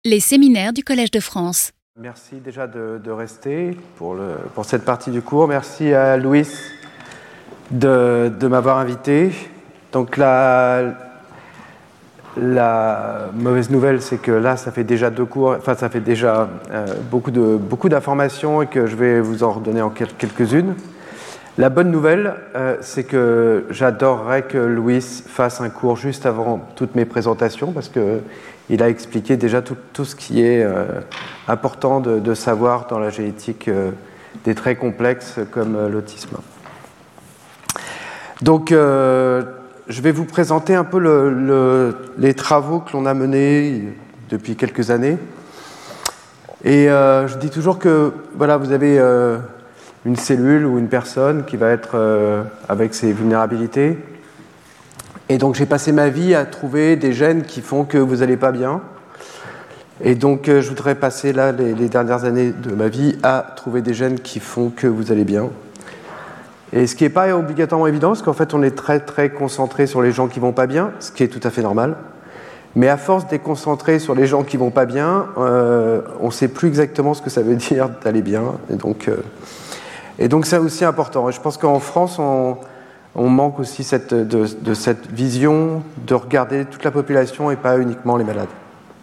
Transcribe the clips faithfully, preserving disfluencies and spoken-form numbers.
Les séminaires du Collège de France. Merci déjà de, de rester pour, le, pour cette partie du cours. Merci à Louis de, de m'avoir invité. Donc la, la mauvaise nouvelle, c'est que là, ça fait déjà deux cours, enfin ça fait déjà euh, beaucoup, de, beaucoup d'informations et que je vais vous en redonner en quelques-unes. La bonne nouvelle, euh, c'est que j'adorerais que Louis fasse un cours juste avant toutes mes présentations parce qu'il a expliqué déjà tout, tout ce qui est euh, important de, de savoir dans la génétique euh, des traits complexes comme euh, l'autisme. Donc, euh, je vais vous présenter un peu le, le, les travaux que l'on a menés depuis quelques années. Et euh, je dis toujours que voilà, vous avez euh, une cellule ou une personne qui va être euh, avec ses vulnérabilités. Et donc j'ai passé ma vie à trouver des gènes qui font que vous n'allez pas bien. Et donc euh, je voudrais passer là les, les dernières années de ma vie à trouver des gènes qui font que vous allez bien. Et ce qui n'est pas obligatoirement évident, parce qu'en fait on est très très concentré sur les gens qui ne vont pas bien, ce qui est tout à fait normal. Mais à force d'être concentré sur les gens qui ne vont pas bien, euh, on ne sait plus exactement ce que ça veut dire d'aller bien. Et donc, euh, et donc c'est aussi important. Et je pense qu'en France, on, on manque aussi cette, de, de cette vision de regarder toute la population et pas uniquement les malades.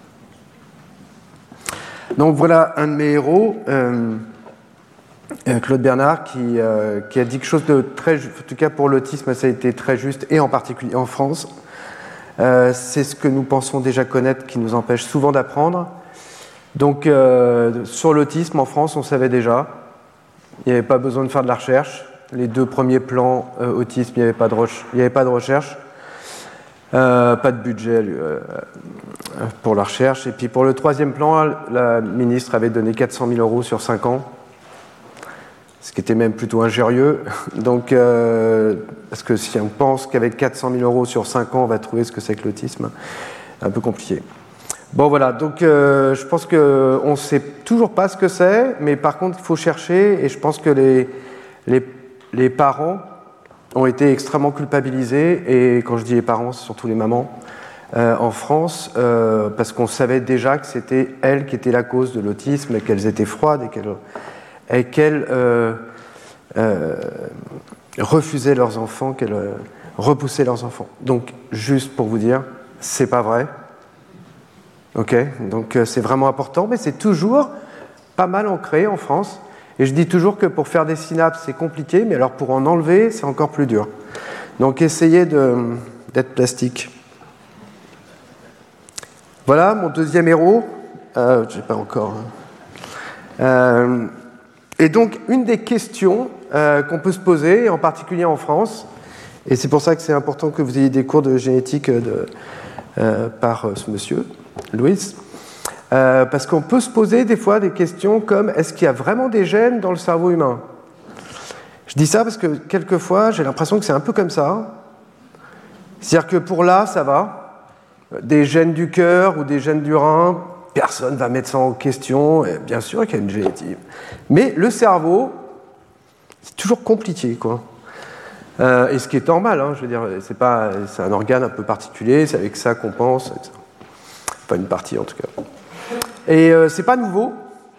Donc voilà un de mes héros, euh, Claude Bernard, qui, euh, qui a dit quelque chose de très, en tout cas pour l'autisme, ça a été très juste, et en particulier en France. Euh, c'est ce que nous pensons déjà connaître qui nous empêche souvent d'apprendre. Donc euh, sur l'autisme en France, on savait déjà. Il n'y avait pas besoin de faire de la recherche. Les deux premiers plans euh, autisme, il n'y avait pas de, re- il n'y avait pas de recherche. Euh, pas de budget euh, pour la recherche. Et puis pour le troisième plan, la ministre avait donné quatre cent mille euros sur cinq ans. Ce qui était même plutôt injurieux. Donc, euh, parce que si on pense qu'avec quatre cent mille euros sur cinq ans, on va trouver ce que c'est que l'autisme, un peu compliqué. Bon, voilà. Donc, euh, je pense qu'on ne sait toujours pas ce que c'est, mais par contre, il faut chercher. Et je pense que les, les, les parents ont été extrêmement culpabilisés. Et quand je dis les parents, c'est surtout les mamans euh, en France, euh, parce qu'on savait déjà que c'était elles qui étaient la cause de l'autisme, et qu'elles étaient froides et qu'elles et qu'elles euh, euh, refusaient leurs enfants, qu'elles euh, repoussaient leurs enfants. Donc, juste pour vous dire, c'est pas vrai. Ok, donc euh, c'est vraiment important, mais c'est toujours pas mal ancré en France. Et je dis toujours que pour faire des synapses, c'est compliqué, mais alors pour en enlever, c'est encore plus dur. Donc, essayez de, d'être plastique. Voilà, mon deuxième héros. Euh, j'ai pas encore. Hein. Euh, Et donc, une des questions euh, qu'on peut se poser, en particulier en France, et c'est pour ça que c'est important que vous ayez des cours de génétique de, euh, par euh, ce monsieur, Louis, euh, parce qu'on peut se poser des fois des questions comme est-ce qu'il y a vraiment des gènes dans le cerveau humain ? Je dis ça parce que quelquefois, j'ai l'impression que c'est un peu comme ça. C'est-à-dire que pour là, ça va. Des gènes du cœur ou des gènes du rein, personne ne va mettre ça en question, et bien sûr qu'il y a une génétique. Mais le cerveau, c'est toujours compliqué, quoi. Euh, et ce qui est normal, hein, je veux dire, c'est, pas, c'est un organe un peu particulier, c'est avec ça qu'on pense, pas une partie en tout cas. Et euh, c'est pas nouveau.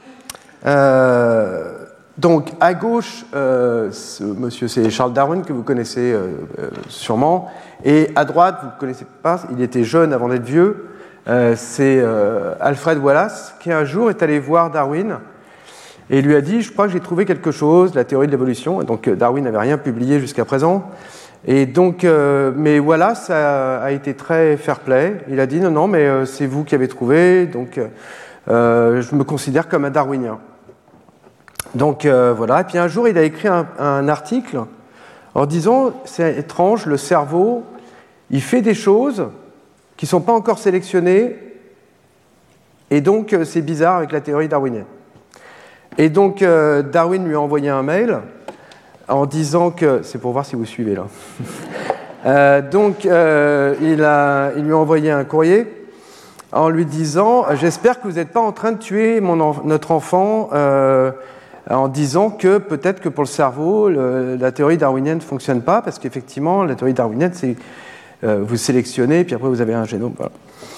Euh, donc à gauche, euh, ce monsieur, c'est Charles Darwin que vous connaissez euh, euh, sûrement, et à droite, vous ne connaissez pas, il était jeune avant d'être vieux. Euh, c'est euh, Alfred Wallace qui un jour est allé voir Darwin et lui a dit « Je crois que j'ai trouvé quelque chose, la théorie de l'évolution ». Donc Darwin n'avait rien publié jusqu'à présent. Et donc, euh, mais Wallace a, a été très fair-play. Il a dit « Non, non, mais euh, c'est vous qui avez trouvé, donc euh, je me considère comme un darwinien ». Donc euh, voilà. Et puis un jour, il a écrit un, un article en disant « C'est étrange, le cerveau, il fait des choses qui ne sont pas encore sélectionnés, et donc euh, c'est bizarre avec la théorie darwinienne. » Et donc euh, Darwin lui a envoyé un mail en disant que... C'est pour voir si vous suivez là. euh, donc euh, il, a, il lui a envoyé un courrier en lui disant « J'espère que vous n'êtes pas en train de tuer mon en, notre enfant euh, en disant que peut-être que pour le cerveau, le, la théorie darwinienne ne fonctionne pas, parce qu'effectivement, la théorie darwinienne, c'est... Euh, vous sélectionnez, puis après vous avez un génome. Voilà.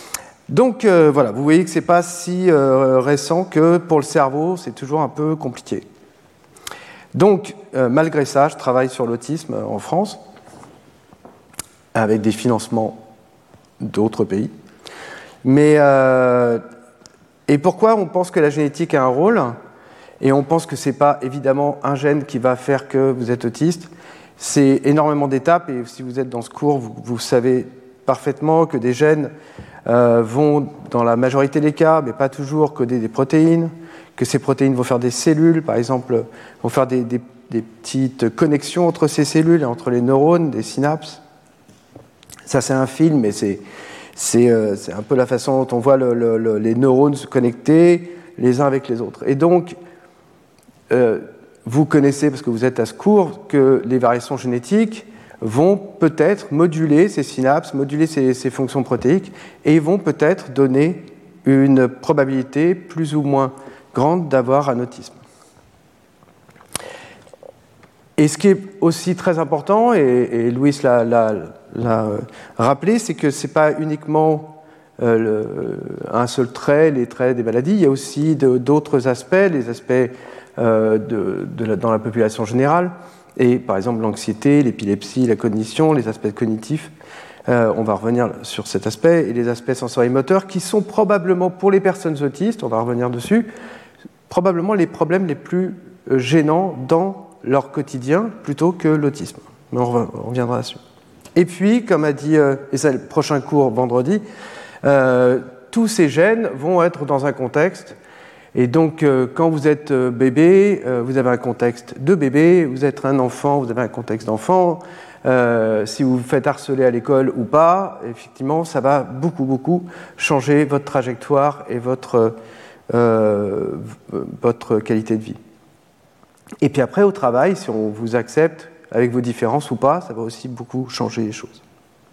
Donc euh, voilà, vous voyez que ce n'est pas si euh, récent que pour le cerveau, c'est toujours un peu compliqué. Donc, euh, malgré ça, je travaille sur l'autisme en France, avec des financements d'autres pays. Mais, euh, et pourquoi on pense que la génétique a un rôle ? Et on pense que ce n'est pas évidemment un gène qui va faire que vous êtes autiste. C'est énormément d'étapes, et si vous êtes dans ce cours, vous, vous savez parfaitement que des gènes euh, vont, dans la majorité des cas, mais pas toujours, coder des protéines, que ces protéines vont faire des cellules, par exemple, vont faire des, des, des petites connexions entre ces cellules et entre les neurones, des synapses. Ça, c'est un film, mais c'est, c'est, euh, c'est un peu la façon dont on voit le, le, le, les neurones se connecter les uns avec les autres. Et donc, euh, vous connaissez, parce que vous êtes à ce cours, que les variations génétiques vont peut-être moduler ces synapses, moduler ces, ces fonctions protéiques, et vont peut-être donner une probabilité plus ou moins grande d'avoir un autisme. Et ce qui est aussi très important, et, et Louis l'a, l'a, l'a rappelé, c'est que ce n'est pas uniquement euh, le, un seul trait, les traits des maladies, il y a aussi de, d'autres aspects, les aspects euh, de, de la, dans la population générale, et par exemple l'anxiété, l'épilepsie, la cognition, les aspects cognitifs. Euh, on va revenir sur cet aspect, et les aspects sensorimoteurs, qui sont probablement, pour les personnes autistes, on va revenir dessus, probablement les problèmes les plus gênants dans leur quotidien, plutôt que l'autisme. Mais on reviendra là-dessus. Et puis, comme a dit, euh, et c'est le prochain cours vendredi, euh, tous ces gènes vont être dans un contexte. Et donc, euh, quand vous êtes euh, bébé, euh, vous avez un contexte de bébé, vous êtes un enfant, vous avez un contexte d'enfant. Euh, si vous vous faites harceler à l'école ou pas, effectivement, ça va beaucoup, beaucoup changer votre trajectoire et votre, euh, votre qualité de vie. Et puis après, au travail, si on vous accepte avec vos différences ou pas, ça va aussi beaucoup changer les choses.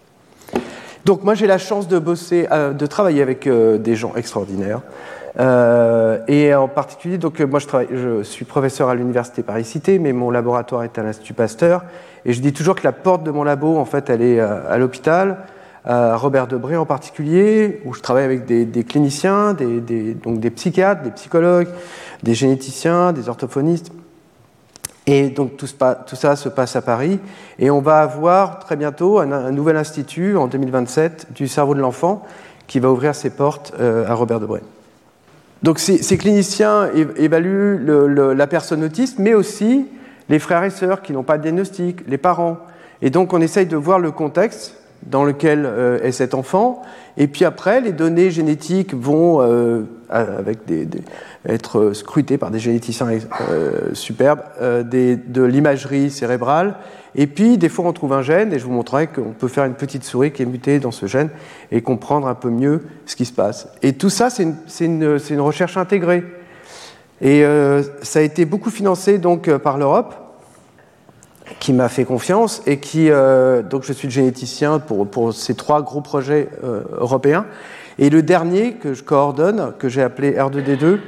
Donc moi, j'ai la chance de bosser, euh, de travailler avec euh, des gens extraordinaires. Euh, et en particulier, donc moi je, travaille, je suis professeur à l'université Paris-Cité, mais mon laboratoire est à l'Institut Pasteur. Et je dis toujours que la porte de mon labo, en fait, elle est à, à l'hôpital, à Robert Debré en particulier, où je travaille avec des, des cliniciens, des, des, donc des psychiatres, des psychologues, des généticiens, des orthophonistes. Et donc tout, tout ça se passe à Paris. Et on va avoir très bientôt un, un nouvel institut en deux mille vingt-sept du cerveau de l'enfant qui va ouvrir ses portes euh, à Robert Debré. Donc ces, ces cliniciens évaluent le, le, la personne autiste, mais aussi les frères et sœurs qui n'ont pas de diagnostic, les parents. Et donc on essaye de voir le contexte dans lequel euh, est cet enfant. Et puis après, les données génétiques vont euh, avec des, des, être scrutées par des généticiens euh, superbes, euh, des, de l'imagerie cérébrale. Et puis, des fois, on trouve un gène, et je vous montrerai qu'on peut faire une petite souris qui est mutée dans ce gène et comprendre un peu mieux ce qui se passe. Et tout ça, c'est une, c'est une, c'est une recherche intégrée. Et euh, ça a été beaucoup financé donc, par l'Europe, qui m'a fait confiance, et qui, euh, donc je suis le généticien pour, pour ces trois gros projets euh, européens. Et le dernier que je coordonne, que j'ai appelé R deux D deux,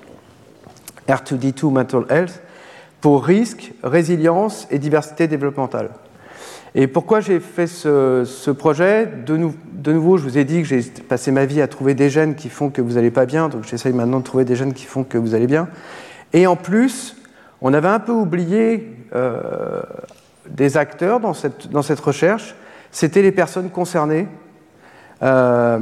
R deux D deux Mental Health, pour risque, résilience et diversité développementale. Et pourquoi j'ai fait ce, ce projet ? de, nou, de nouveau, je vous ai dit que j'ai passé ma vie à trouver des gènes qui font que vous n'allez pas bien, donc j'essaye maintenant de trouver des gènes qui font que vous allez bien. Et en plus, on avait un peu oublié euh, des acteurs dans cette, dans cette recherche, c'était les personnes concernées. Euh,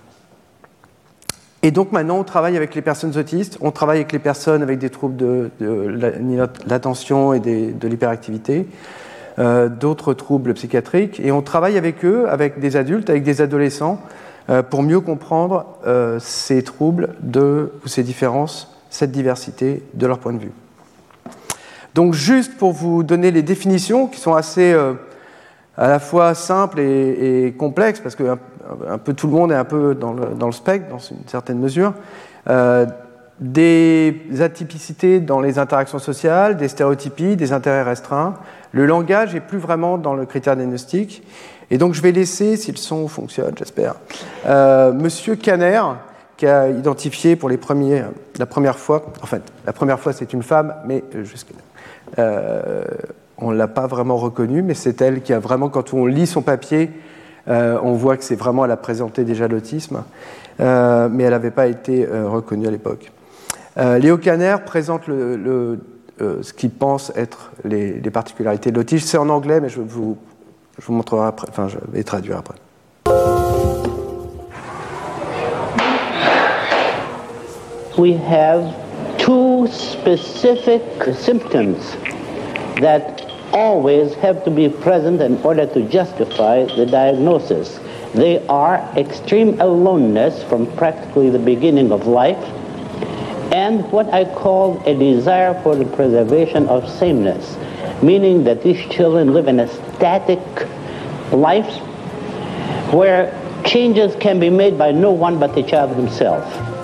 et donc maintenant, on travaille avec les personnes autistes, on travaille avec les personnes avec des troubles de, de l'attention et des, de l'hyperactivité, euh, d'autres troubles psychiatriques, et on travaille avec eux, avec des adultes, avec des adolescents, euh, pour mieux comprendre euh, ces troubles, de, ou ces différences, cette diversité de leur point de vue. Donc juste pour vous donner les définitions qui sont assez euh, à la fois simples et, et complexes, parce que un, un peu tout le monde est un peu dans le, dans le spectre, dans une certaine mesure, euh, des atypicités dans les interactions sociales, des stéréotypies, des intérêts restreints. Le langage n'est plus vraiment dans le critère diagnostic. Et donc je vais laisser, si le son fonctionne, j'espère, euh, Monsieur Kanner, qui a identifié pour les premiers, la première fois, en fait, la première fois c'est une femme, mais jusqu'à Euh, on ne l'a pas vraiment reconnue, mais c'est elle qui a vraiment, quand on lit son papier, Euh, on voit que c'est vraiment, elle a présenté déjà l'autisme, euh, mais elle n'avait pas été euh, reconnue à l'époque. Euh, Léo Kanner présente le, le, euh, ce qu'il pense être les, les particularités de l'autisme. C'est en anglais, mais je vous, je vous montrerai après, enfin je vais traduire après. We have two specific symptoms that always have to be present in order to justify the diagnosis. They are extreme aloneness from practically the beginning of life and what I call a desire for the preservation of sameness, meaning that these children live in a static life where changes can be made by no one but the child himself.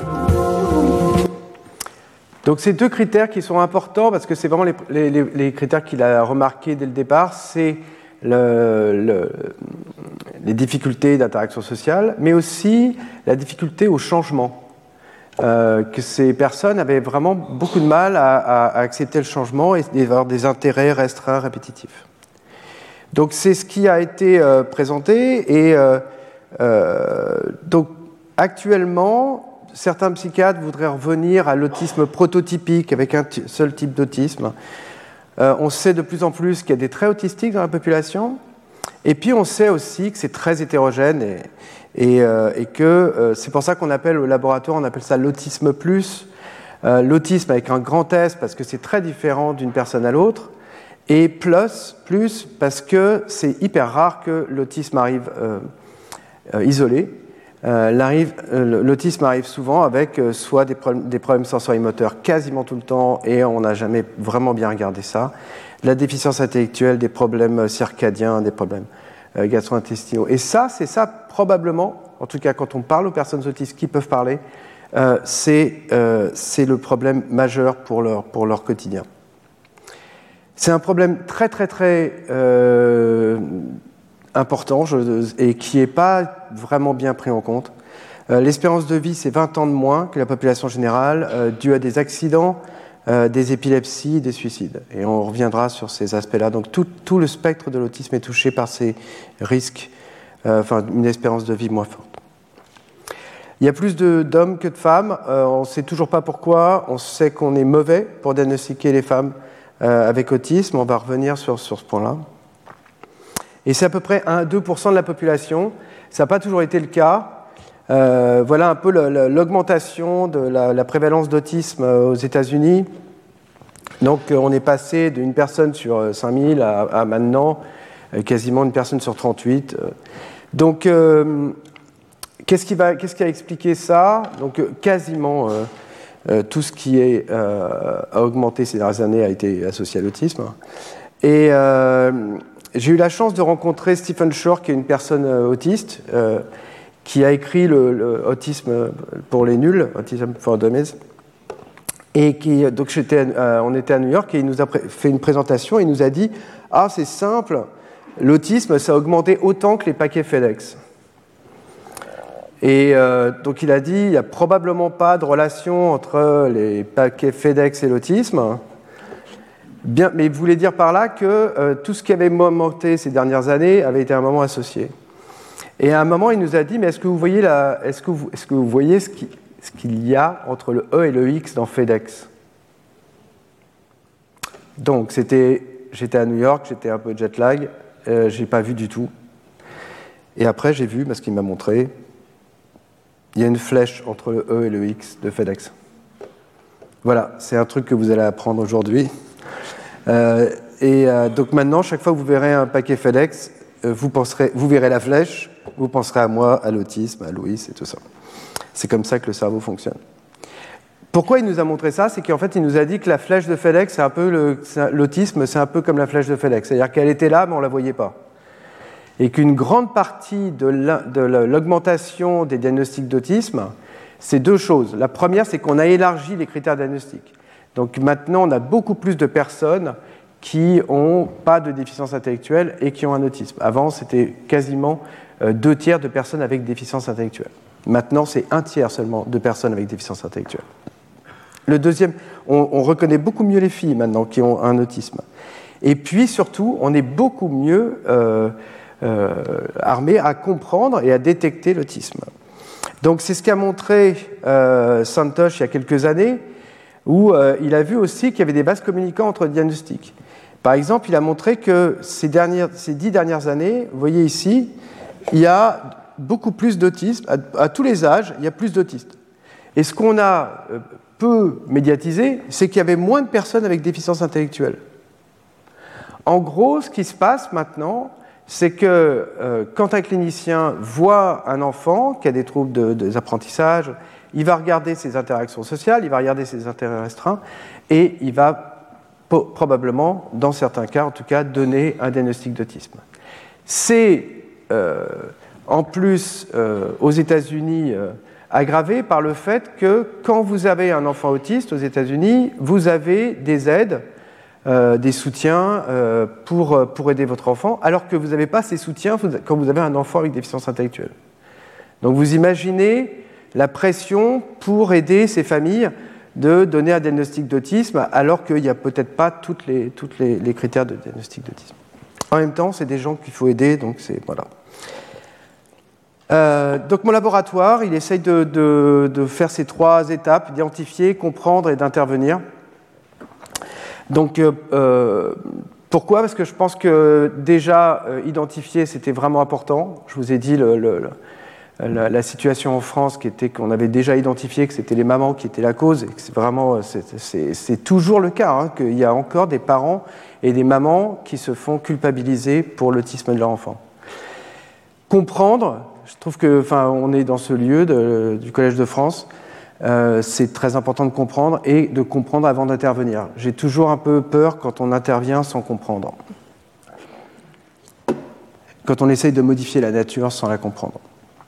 Donc c'est deux critères qui sont importants parce que c'est vraiment les, les, les critères qu'il a remarqués dès le départ, c'est le, le, les difficultés d'interaction sociale, mais aussi la difficulté au changement. Euh, que ces personnes avaient vraiment beaucoup de mal à, à, à accepter le changement et avoir des intérêts restreints, répétitifs. Donc c'est ce qui a été euh, présenté et euh, euh, donc actuellement certains psychiatres voudraient revenir à l'autisme prototypique avec un t- seul type d'autisme. Euh, on sait de plus en plus qu'il y a des traits autistiques dans la population, et puis on sait aussi que c'est très hétérogène, et, et, euh, et que euh, c'est pour ça qu'on appelle au laboratoire, on appelle ça l'autisme plus, euh, l'autisme avec un grand S parce que c'est très différent d'une personne à l'autre, et plus, plus parce que c'est hyper rare que l'autisme arrive euh, euh, isolé. Euh, l'autisme arrive souvent avec euh, soit des problèmes, des problèmes sensorimoteurs quasiment tout le temps, et on n'a jamais vraiment bien regardé ça, de la déficience intellectuelle, des problèmes circadiens, des problèmes euh, gastro-intestinaux. Et ça, c'est ça probablement, en tout cas quand on parle aux personnes autistes qui peuvent parler, euh, c'est euh, c'est le problème majeur pour leur, pour leur quotidien. C'est un problème très très très euh, important je, et qui n'est pas vraiment bien pris en compte. Euh, l'espérance de vie, c'est vingt ans de moins que la population générale, euh, dû à des accidents, euh, des épilepsies, des suicides. Et on reviendra sur ces aspects-là. Donc tout, tout le spectre de l'autisme est touché par ces risques, euh, enfin une espérance de vie moins forte. Il y a plus de, d'hommes que de femmes. Euh, on ne sait toujours pas pourquoi. On sait qu'on est mauvais pour diagnostiquer les femmes euh, avec autisme. On va revenir sur, sur ce point-là. Et c'est à peu près un à deux pour cent de la population. Ça n'a pas toujours été le cas. Euh, voilà un peu le, le, l'augmentation de la, la prévalence d'autisme aux États-Unis. Donc on est passé d'une personne sur cinq mille à, à maintenant euh, quasiment une personne sur trente-huit. Donc euh, qu'est-ce qui, va, qu'est-ce qui a expliqué ça ? Donc quasiment euh, euh, tout ce qui est, euh, a augmenté ces dernières années a été associé à l'autisme. Et euh, j'ai eu la chance de rencontrer Stephen Shore, qui est une personne euh, autiste, euh, qui a écrit le, le Autisme pour les nuls, Autism for Dummies. Et qui, donc j'étais, euh, on était à New York et il nous a pré- fait une présentation et il nous a dit « Ah, c'est simple, l'autisme, ça a augmenté autant que les paquets FedEx. » Et euh, donc il a dit « Il n'y a probablement pas de relation entre les paquets FedEx et l'autisme. » Bien, mais il voulait dire par là que euh, tout ce qui avait augmenté ces dernières années avait été à un moment associé. Et à un moment, il nous a dit, mais est-ce que vous voyez, la, est-ce que vous, est-ce que vous voyez ce, qui, ce qu'il y a entre le E et le X dans FedEx ? Donc, c'était, j'étais à New York, j'étais un peu jet lag, euh, je n'ai pas vu du tout. Et après, j'ai vu, parce qu'il m'a montré, il y a une flèche entre le E et le X de FedEx. Voilà, c'est un truc que vous allez apprendre aujourd'hui. Euh, et euh, donc maintenant, chaque fois que vous verrez un paquet FedEx, euh, vous, penserez, vous verrez la flèche, vous penserez à moi, à l'autisme, à Louis et tout ça. C'est comme ça que le cerveau fonctionne. Pourquoi il nous a montré ça ? C'est qu'en fait, il nous a dit que la flèche de FedEx, c'est un peu le, c'est, l'autisme, c'est un peu comme la flèche de FedEx. C'est-à-dire qu'elle était là, mais on ne la voyait pas. Et qu'une grande partie de, la, de la, l'augmentation des diagnostics d'autisme, c'est deux choses. La première, c'est qu'on a élargi les critères diagnostiques. Donc maintenant, on a beaucoup plus de personnes qui n'ont pas de déficience intellectuelle et qui ont un autisme. Avant, c'était quasiment euh, deux tiers de personnes avec déficience intellectuelle. Maintenant, c'est un tiers seulement de personnes avec déficience intellectuelle. Le deuxième, on, on reconnaît beaucoup mieux les filles maintenant qui ont un autisme. Et puis surtout, on est beaucoup mieux euh, euh, armés à comprendre et à détecter l'autisme. Donc c'est ce qu'a montré euh, Santosh il y a quelques années, où euh, il a vu aussi qu'il y avait des vases communicants entre diagnostics. Par exemple, il a montré que ces, dernières, ces dix dernières années, vous voyez ici, il y a beaucoup plus d'autisme, à, à tous les âges, il y a plus d'autistes. Et ce qu'on a euh, peu médiatisé, c'est qu'il y avait moins de personnes avec déficience intellectuelle. En gros, ce qui se passe maintenant, c'est que euh, quand un clinicien voit un enfant qui a des troubles de, de apprentissages, il va regarder ses interactions sociales, il va regarder ses intérêts restreints, et il va po- probablement, dans certains cas en tout cas, donner un diagnostic d'autisme. C'est euh, en plus euh, aux États-Unis euh, aggravé par le fait que quand vous avez un enfant autiste aux États-Unis, vous avez des aides, euh, des soutiens euh, pour, pour aider votre enfant, alors que vous n'avez pas ces soutiens quand vous avez un enfant avec déficience intellectuelle. Donc vous imaginez la pression pour aider ces familles de donner un diagnostic d'autisme, alors qu'il n'y a peut-être pas toutes les, toutes les, les critères de diagnostic d'autisme. En même temps, c'est des gens qu'il faut aider, donc c'est... voilà. Euh, donc mon laboratoire, il essaye de, de, de faire ces trois étapes, identifier, comprendre et d'intervenir. Donc euh, pourquoi ? Parce que je pense que déjà, euh, identifier, c'était vraiment important. Je vous ai dit le, le, le, la, la situation en France qui était qu'on avait déjà identifié que c'était les mamans qui étaient la cause, et que c'est vraiment, c'est, c'est, c'est toujours le cas, hein, qu'il y a encore des parents et des mamans qui se font culpabiliser pour l'autisme de leur enfant. Comprendre, je trouve que, enfin, on est dans ce lieu de, du Collège de France, euh, c'est très important de comprendre et de comprendre avant d'intervenir. J'ai toujours un peu peur quand on intervient sans comprendre, quand on essaye de modifier la nature sans la comprendre.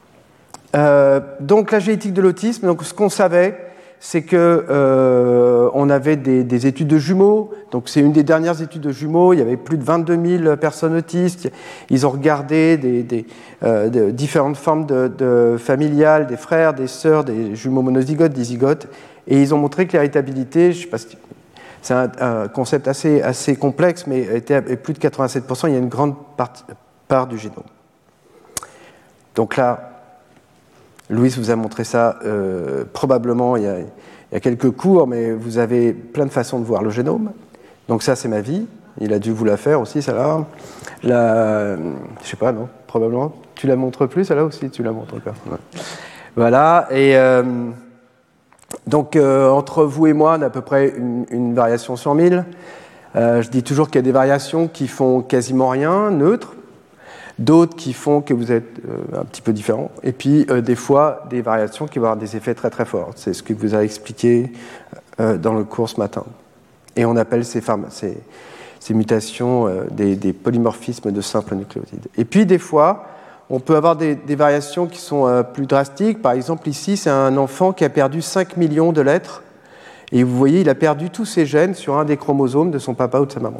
Euh, donc la génétique de l'autisme, donc ce qu'on savait, c'est que euh, on avait des, des études de jumeaux. Donc c'est une des dernières études de jumeaux. Il y avait plus de vingt-deux mille personnes autistes. Ils ont regardé des, des, euh, de différentes formes de, de familiales, des frères, des sœurs, des jumeaux monozygotes, dizygotes, et ils ont montré que l'héritabilité, je sais pas si, c'est un, un concept assez, assez complexe, mais était à plus de quatre-vingt-sept pour cent. Il y a une grande part, part du génome. Donc là, Louise vous a montré ça euh, probablement il y, a, il y a quelques cours, mais vous avez plein de façons de voir le génome. Donc ça, c'est ma vie. Il a dû vous la faire aussi, celle-là. La, je sais pas, non, probablement. Tu la montres plus, celle-là aussi, tu la montres encore. Ouais. Voilà. Et euh, donc euh, entre vous et moi, on a à peu près une, une variation sur mille. Euh, je dis toujours qu'il y a des variations qui font quasiment rien, neutres. D'autres qui font que vous êtes euh, un petit peu différent, et puis euh, des fois des variations qui vont avoir des effets très très forts. C'est ce que vous a expliqué euh, dans le cours ce matin. Et on appelle ces, ces, ces mutations euh, des, des polymorphismes de simples nucléotides. Et puis des fois, on peut avoir des, des variations qui sont euh, plus drastiques. Par exemple, ici, c'est un enfant qui a perdu cinq millions de lettres, et vous voyez, il a perdu tous ses gènes sur un des chromosomes de son papa ou de sa maman.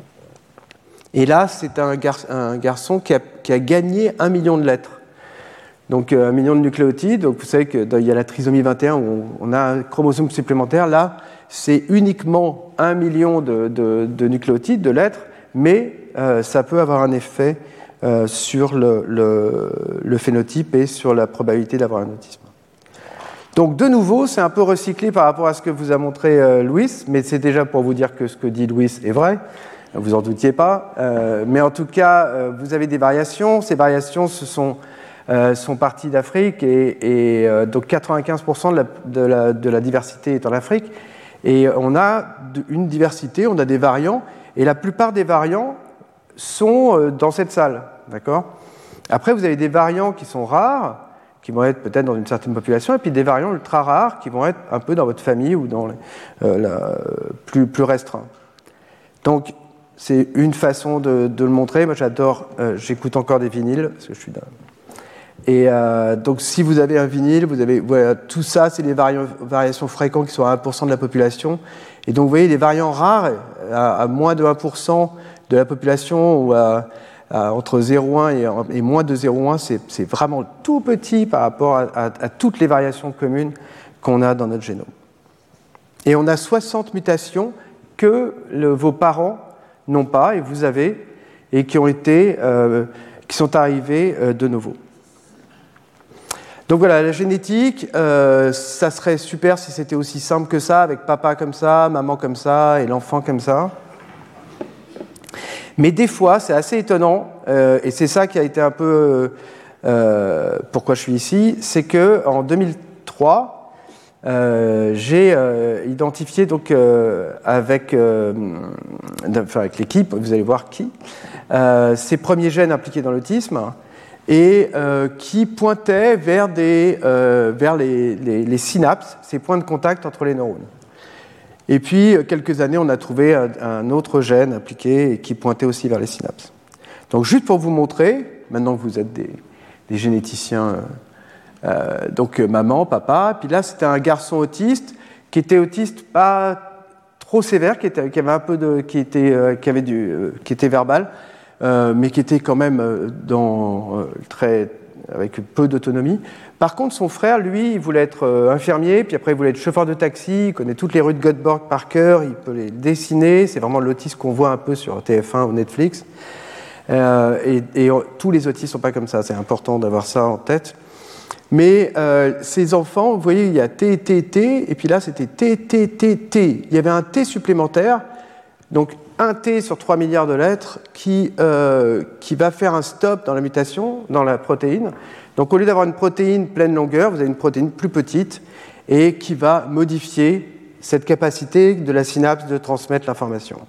Et là, c'est un, gar- un garçon qui a, qui a gagné un million de lettres. Donc, euh, un million de nucléotides. Donc, vous savez qu'il y a la trisomie vingt et un où on a un chromosome supplémentaire. Là, c'est uniquement un million de, de, de nucléotides, de lettres, mais euh, ça peut avoir un effet euh, sur le, le, le phénotype et sur la probabilité d'avoir un autisme. Donc, de nouveau, c'est un peu recyclé par rapport à ce que vous a montré euh, Louis, mais c'est déjà pour vous dire que ce que dit Louis est vrai. Vous en doutiez pas, euh, mais en tout cas, euh, vous avez des variations. Ces variations ce sont, euh, sont parties d'Afrique, et, et euh, donc quatre-vingt-quinze pour cent de la, de, la, de la diversité est en Afrique. Et on a une diversité, on a des variants, et la plupart des variants sont euh, dans cette salle, d'accord ? Après, vous avez des variants qui sont rares, qui vont être peut-être dans une certaine population, et puis des variants ultra rares qui vont être un peu dans votre famille ou dans les, euh, la, plus, plus restreints. Donc, c'est une façon de, de le montrer. Moi, j'adore, euh, j'écoute encore des vinyles, parce que je suis d'un... Et euh, donc, si vous avez un vinyle, vous avez, voilà, tout ça, c'est des vari- variations fréquentes qui sont à un pour cent de la population. Et donc, vous voyez, les variants rares, à, à moins de un pour cent de la population, ou à, à entre zéro virgule un et, et moins de zéro virgule un, c'est, c'est vraiment tout petit par rapport à, à, à toutes les variations communes qu'on a dans notre génome. Et on a soixante mutations que le, vos parents n'ont pas, et vous avez, et qui ont été, euh, qui sont arrivés euh, de nouveau. Donc voilà, la génétique, euh, ça serait super si c'était aussi simple que ça, avec papa comme ça, maman comme ça, et l'enfant comme ça. Mais des fois, c'est assez étonnant, euh, et c'est ça qui a été un peu euh, pourquoi je suis ici, c'est qu'en deux mille trois, euh, j'ai euh, identifié donc, euh, avec, euh, enfin, avec l'équipe, vous allez voir qui, euh, ces premiers gènes impliqués dans l'autisme, et euh, qui pointaient vers, des, euh, vers les, les, les synapses, ces points de contact entre les neurones. Et puis, quelques années, on a trouvé un, un autre gène impliqué et qui pointait aussi vers les synapses. Donc, juste pour vous montrer, maintenant que vous êtes des, des généticiens, euh, donc maman, papa, puis là, c'était un garçon autiste qui était autiste pas trop sévère, qui, était, qui avait un peu de, qui était, euh, qui avait du, euh, qui était verbal, Euh, mais qui était quand même dans, euh, très, avec peu d'autonomie. Par contre, son frère, lui, il voulait être euh, infirmier, puis après il voulait être chauffeur de taxi, il connaît toutes les rues de Göteborg par cœur, il peut les dessiner, c'est vraiment l'autisme qu'on voit un peu sur T F un ou Netflix. Euh, et, et tous les autistes ne sont pas comme ça, c'est important d'avoir ça en tête. Mais euh, ces enfants, vous voyez, il y a T, T, T, et puis là c'était T, T, T, T. Il y avait un T supplémentaire, donc un T sur trois milliards de lettres qui, euh, qui va faire un stop dans la mutation, dans la protéine. Donc au lieu d'avoir une protéine pleine longueur, vous avez une protéine plus petite et qui va modifier cette capacité de la synapse de transmettre l'information.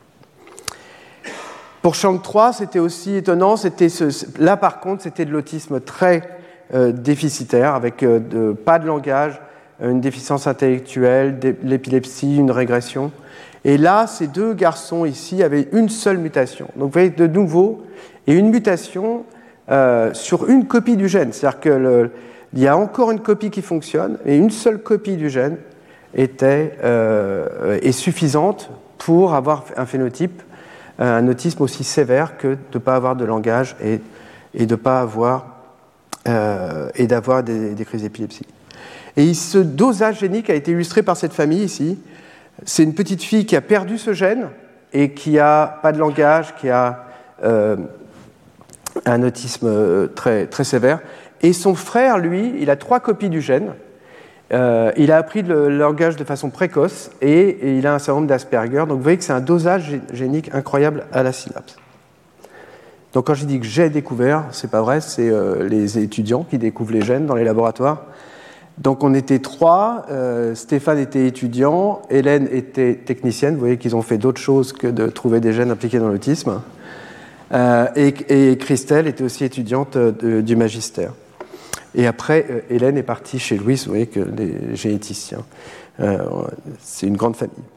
Pour Chang trois, c'était aussi étonnant. C'était ce, là, par contre, c'était de l'autisme très euh, déficitaire, avec euh, de, pas de langage, une déficience intellectuelle, de l'épilepsie, une régression. Et là, ces deux garçons ici avaient une seule mutation. Donc vous voyez, de nouveau, et une mutation euh, sur une copie du gène. C'est-à-dire qu'il y a encore une copie qui fonctionne, et une seule copie du gène était, euh, est suffisante pour avoir un phénotype, un autisme aussi sévère que de ne pas avoir de langage et, et de pas avoir euh, et d'avoir des, des crises d'épilepsie. Et ce dosage génique a été illustré par cette famille ici. C'est une petite fille qui a perdu ce gène et qui n'a pas de langage, qui a euh, un autisme très, très sévère. Et son frère, lui, il a trois copies du gène. Euh, il a appris le langage de façon précoce et, et il a un syndrome d'Asperger. Donc vous voyez que c'est un dosage génique incroyable à la synapse. Donc quand je dis que j'ai découvert, c'est pas vrai, c'est euh, les étudiants qui découvrent les gènes dans les laboratoires. Donc on était trois, euh, Stéphane était étudiant, Hélène était technicienne, vous voyez qu'ils ont fait d'autres choses que de trouver des gènes impliqués dans l'autisme, euh, et, et Christelle était aussi étudiante de, du magistère. Et après, euh, Hélène est partie chez Louis, vous voyez que les généticiens, euh, c'est une grande famille.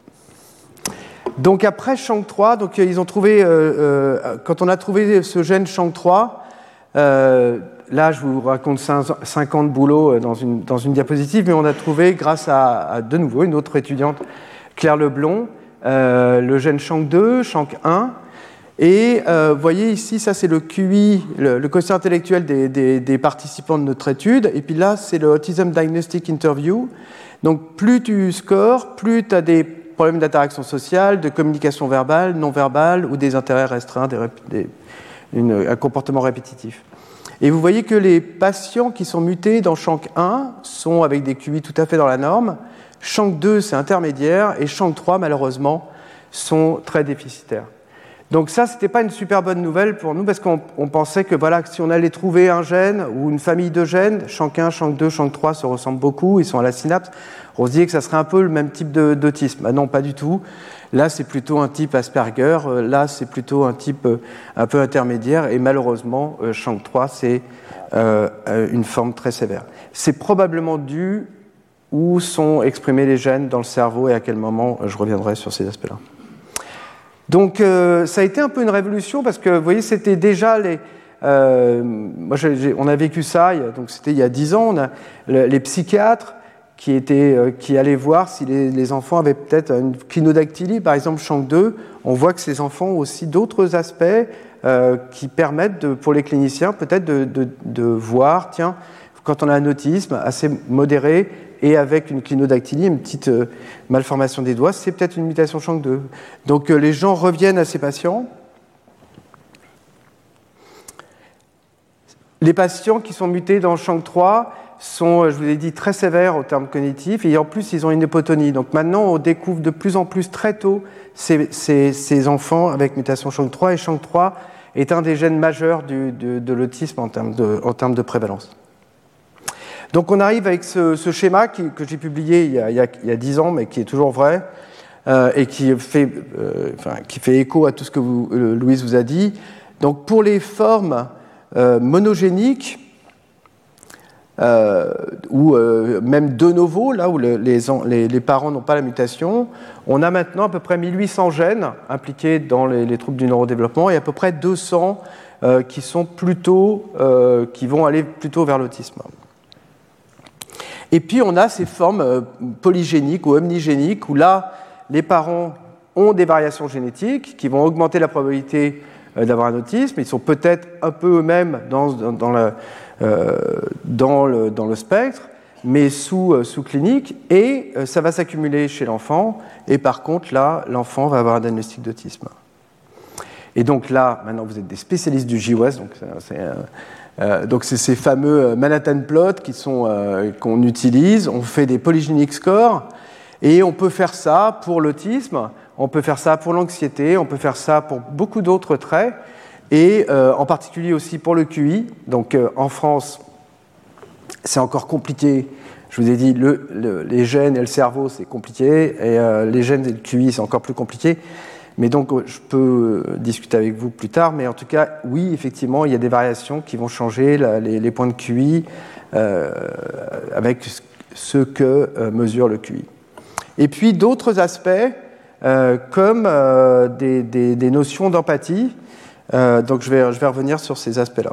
Donc après Chang trois, donc, ils ont trouvé, euh, euh, quand on a trouvé ce gène Chang trois, euh, là, je vous raconte cinq ans de boulot dans une, dans une diapositive, mais on a trouvé, grâce à, à de nouveau une autre étudiante, Claire Leblond, euh, le gène Chang deux, Chang un. Et euh, vous voyez ici, ça c'est le Q I, le, le quotient intellectuel des, des, des participants de notre étude. Et puis là, c'est le Autism Diagnostic Interview. Donc plus tu scores, plus tu as des problèmes d'interaction sociale, de communication verbale, non verbale, ou des intérêts restreints, des, des, une, un comportement répétitif. Et vous voyez que les patients qui sont mutés dans Chang un sont avec des Q I tout à fait dans la norme, Chang deux c'est intermédiaire, et Chang trois malheureusement sont très déficitaires. Donc ça, c'était pas une super bonne nouvelle pour nous, parce qu'on on pensait que voilà, si on allait trouver un gène ou une famille de gènes, Chang un, Chang deux, Chang trois se ressemblent beaucoup, ils sont à la synapse, on se disait que ça serait un peu le même type de, d'autisme. Ah non, pas du tout. Là, c'est plutôt un type Asperger, là, c'est plutôt un type un peu intermédiaire, et malheureusement, Chang trois, c'est euh, une forme très sévère. C'est probablement dû où sont exprimés les gènes dans le cerveau et à quel moment, je reviendrai sur ces aspects-là. Donc, euh, ça a été un peu une révolution, parce que, vous voyez, c'était déjà les... Euh, moi, j'ai, j'ai, on a vécu ça, il y a, donc c'était il y a dix ans, on a le, les psychiatres qui, étaient, euh, qui allaient voir si les, les enfants avaient peut-être une clinodactylie, par exemple Chang deux, on voit que ces enfants ont aussi d'autres aspects euh, qui permettent, de, pour les cliniciens, peut-être de, de, de voir, tiens, quand on a un autisme assez modéré et avec une clinodactylie, une petite euh, malformation des doigts, c'est peut-être une mutation Chang deux. Donc euh, les gens reviennent à ces patients. Les patients qui sont mutés dans Shang trois sont, je vous l'ai dit, très sévères au terme cognitif, et en plus, ils ont une hypotonie. Donc maintenant, on découvre de plus en plus très tôt ces, ces, ces enfants avec mutation Shang trois, et Shang trois est un des gènes majeurs du, de, de l'autisme en termes de, en termes de prévalence. Donc on arrive avec ce, ce schéma qui, que j'ai publié il y, a, il, y a, il y a dix ans, mais qui est toujours vrai, euh, et qui fait, euh, enfin, qui fait écho à tout ce que vous, euh, Louise vous a dit. Donc pour les formes euh, monogéniques, Euh, ou euh, même de novo, là où le, les, les, les parents n'ont pas la mutation, on a maintenant à peu près mille huit cents gènes impliqués dans les, les troubles du neurodéveloppement et à peu près deux cents euh, qui, sont plutôt, euh, qui vont aller plutôt vers l'autisme. Et puis on a ces formes euh, polygéniques ou omnigéniques où là, les parents ont des variations génétiques qui vont augmenter la probabilité euh, d'avoir un autisme. Ils sont peut-être un peu eux-mêmes dans, dans, dans la Euh, dans, le, dans le spectre, mais sous, euh, sous clinique, et euh, ça va s'accumuler chez l'enfant, et par contre, là, l'enfant va avoir un diagnostic d'autisme. Et donc là, maintenant, vous êtes des spécialistes du G W A S, donc c'est, euh, euh, donc c'est ces fameux Manhattan plots qui sont, euh, qu'on utilise, on fait des polygenic scores, et on peut faire ça pour l'autisme, on peut faire ça pour l'anxiété, on peut faire ça pour beaucoup d'autres traits, et euh, en particulier aussi pour le Q I. Donc euh, en France, c'est encore compliqué. Je vous ai dit, le, le, les gènes et le cerveau, c'est compliqué, et euh, les gènes et le Q I, c'est encore plus compliqué. Mais donc, je peux discuter avec vous plus tard, mais en tout cas, oui, effectivement, il y a des variations qui vont changer la, les, les points de Q I euh, avec ce que euh, mesure le Q I. Et puis, d'autres aspects, euh, comme euh, des, des, des notions d'empathie. Euh, donc je vais, je vais revenir sur ces aspects-là.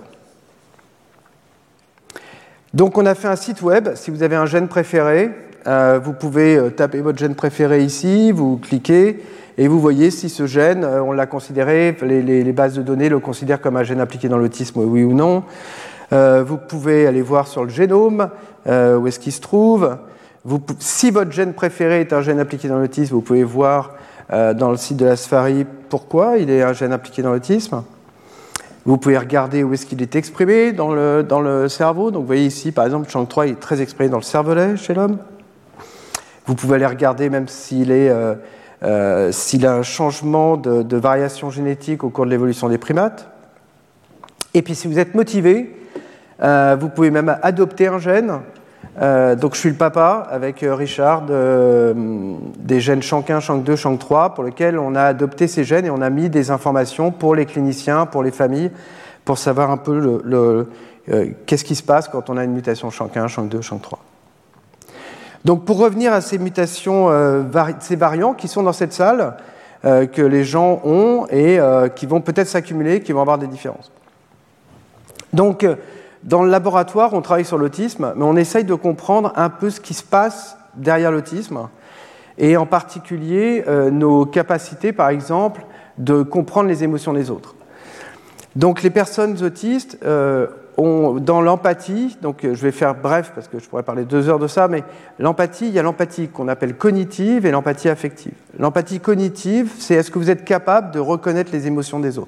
Donc on a fait un site web. Si vous avez un gène préféré, euh, vous pouvez taper votre gène préféré ici, vous cliquez et vous voyez si ce gène, on l'a considéré, les, les, les bases de données le considèrent comme un gène impliqué dans l'autisme, oui ou non. Euh, vous pouvez aller voir sur le génome euh, où est-ce qu'il se trouve. Vous, si votre gène préféré est un gène impliqué dans l'autisme, vous pouvez voir Euh, dans le site de la Safari, pourquoi il est un gène impliqué dans l'autisme. Vous pouvez regarder où est-ce qu'il est exprimé dans le, dans le cerveau. Donc vous voyez ici, par exemple, Shang trois est très exprimé dans le cervelet chez l'homme. Vous pouvez aller regarder même s'il, est, euh, euh, s'il a un changement de, de variation génétique au cours de l'évolution des primates. Et puis si vous êtes motivé, euh, vous pouvez même adopter un gène. Euh, donc je suis le papa avec euh, Richard euh, des gènes Shang un, Shang deux, Shang trois pour lesquels on a adopté ces gènes et on a mis des informations pour les cliniciens, pour les familles, pour savoir un peu le, le, euh, qu'est-ce qui se passe quand on a une mutation Shang un, Shang deux, Shang trois. Donc pour revenir à ces mutations, euh, vari- ces variants qui sont dans cette salle, euh, que les gens ont et euh, qui vont peut-être s'accumuler, qui vont avoir des différences. Donc euh, dans le laboratoire, on travaille sur l'autisme, mais on essaye de comprendre un peu ce qui se passe derrière l'autisme, et en particulier euh, nos capacités, par exemple, de comprendre les émotions des autres. Donc les personnes autistes euh, ont, dans l'empathie, donc je vais faire bref parce que je pourrais parler deux heures de ça, mais l'empathie, il y a l'empathie qu'on appelle cognitive et l'empathie affective. L'empathie cognitive, c'est est-ce que vous êtes capable de reconnaître les émotions des autres ?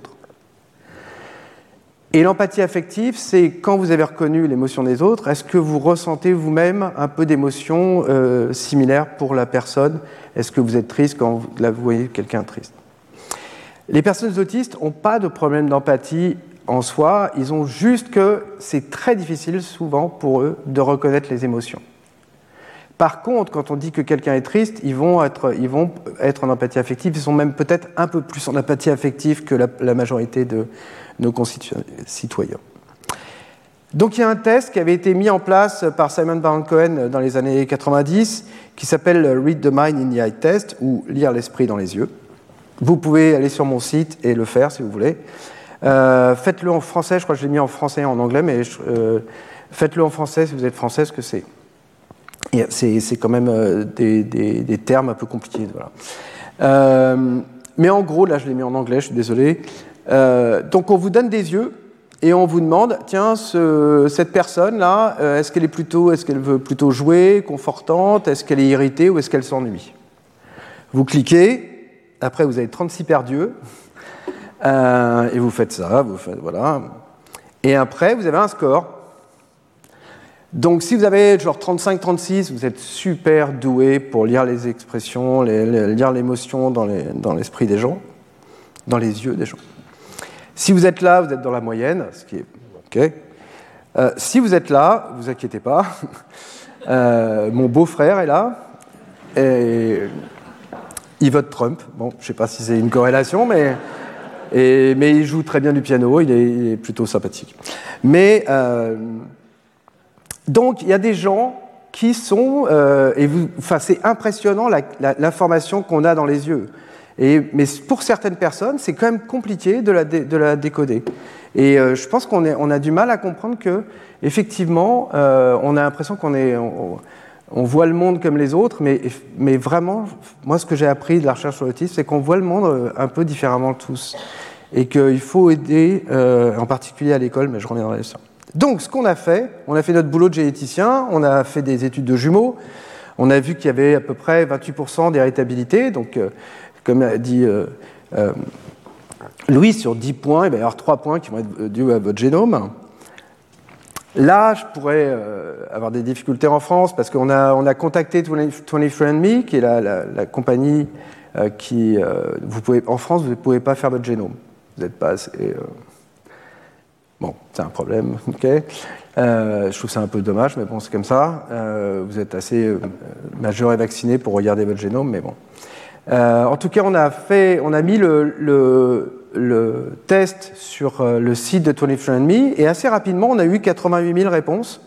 Et l'empathie affective, c'est quand vous avez reconnu l'émotion des autres, est-ce que vous ressentez vous-même un peu d'émotions euh, similaires pour la personne ? Est-ce que vous êtes triste quand vous, là, vous voyez quelqu'un triste ? Les personnes autistes n'ont pas de problème d'empathie en soi, ils ont juste que c'est très difficile souvent pour eux de reconnaître les émotions. Par contre, quand on dit que quelqu'un est triste, ils vont être, ils vont être en empathie affective, ils sont même peut-être un peu plus en empathie affective que la, la majorité de nos concitoyens. Donc il y a un test qui avait été mis en place par Simon Baron-Cohen dans les années quatre-vingt-dix, qui s'appelle Read the Mind in the Eye Test, ou lire l'esprit dans les yeux. Vous pouvez aller sur mon site et le faire si vous voulez. Euh, faites-le en français, je crois que je l'ai mis en français et en anglais, mais euh, faites-le en français si vous êtes français, ce que c'est. C'est, c'est quand même euh, des, des, des termes un peu compliqués. Voilà. Euh, mais en gros, là je l'ai mis en anglais, je suis désolé. Euh, donc on vous donne des yeux et on vous demande, tiens, ce, cette personne-là, euh, est-ce qu'elle est plutôt, est-ce qu'elle veut plutôt jouer, confortante, est-ce qu'elle est irritée ou est-ce qu'elle s'ennuie ? Vous cliquez, après vous avez trente-six paires d'yeux, euh, et vous faites ça, vous faites, voilà. Et après, vous avez un score. Donc, si vous avez genre trente-cinq trente-six, vous êtes super doué pour lire les expressions, les, les, lire l'émotion dans, les, dans l'esprit des gens, dans les yeux des gens. Si vous êtes là, vous êtes dans la moyenne, ce qui est OK. Euh, si vous êtes là, vous inquiétez pas. euh, mon beau-frère est là. Et il vote Trump. Bon, je ne sais pas si c'est une corrélation, mais, et, mais il joue très bien du piano, il est, il est plutôt sympathique. Mais, euh, donc, il y a des gens qui sont... Euh, et vous, enfin, c'est impressionnant la, la, l'information qu'on a dans les yeux. Et, mais pour certaines personnes, c'est quand même compliqué de la, dé, de la décoder. Et euh, je pense qu'on est, on a du mal à comprendre que, effectivement, euh, on a l'impression qu'on est... On, on voit le monde comme les autres, mais, mais vraiment, moi, ce que j'ai appris de la recherche sur l'autisme, c'est qu'on voit le monde un peu différemment tous. Et qu'il faut aider, euh, en particulier à l'école, mais je reviendrai sur ça. Donc, ce qu'on a fait, on a fait notre boulot de généticien, on a fait des études de jumeaux, on a vu qu'il y avait à peu près vingt-huit pour cent d'héritabilité, donc, euh, comme a dit euh, euh, Louis, sur dix points, il va y avoir trois points qui vont être dus à votre génome. Là, je pourrais euh, avoir des difficultés en France parce qu'on a, on a contacté twenty-three and me, qui est la, la, la compagnie euh, qui... Euh, vous pouvez, en France, vous ne pouvez pas faire votre génome. Vous n'êtes pas assez... Euh... Bon, c'est un problème, ok. Euh, je trouve ça un peu dommage, mais bon, c'est comme ça. Euh, vous êtes assez euh, majeur et vacciné pour regarder votre génome, mais bon. Euh, en tout cas, on a, fait, on a mis le... le le test sur le site de twenty-three and me et assez rapidement, on a eu quatre-vingt-huit mille réponses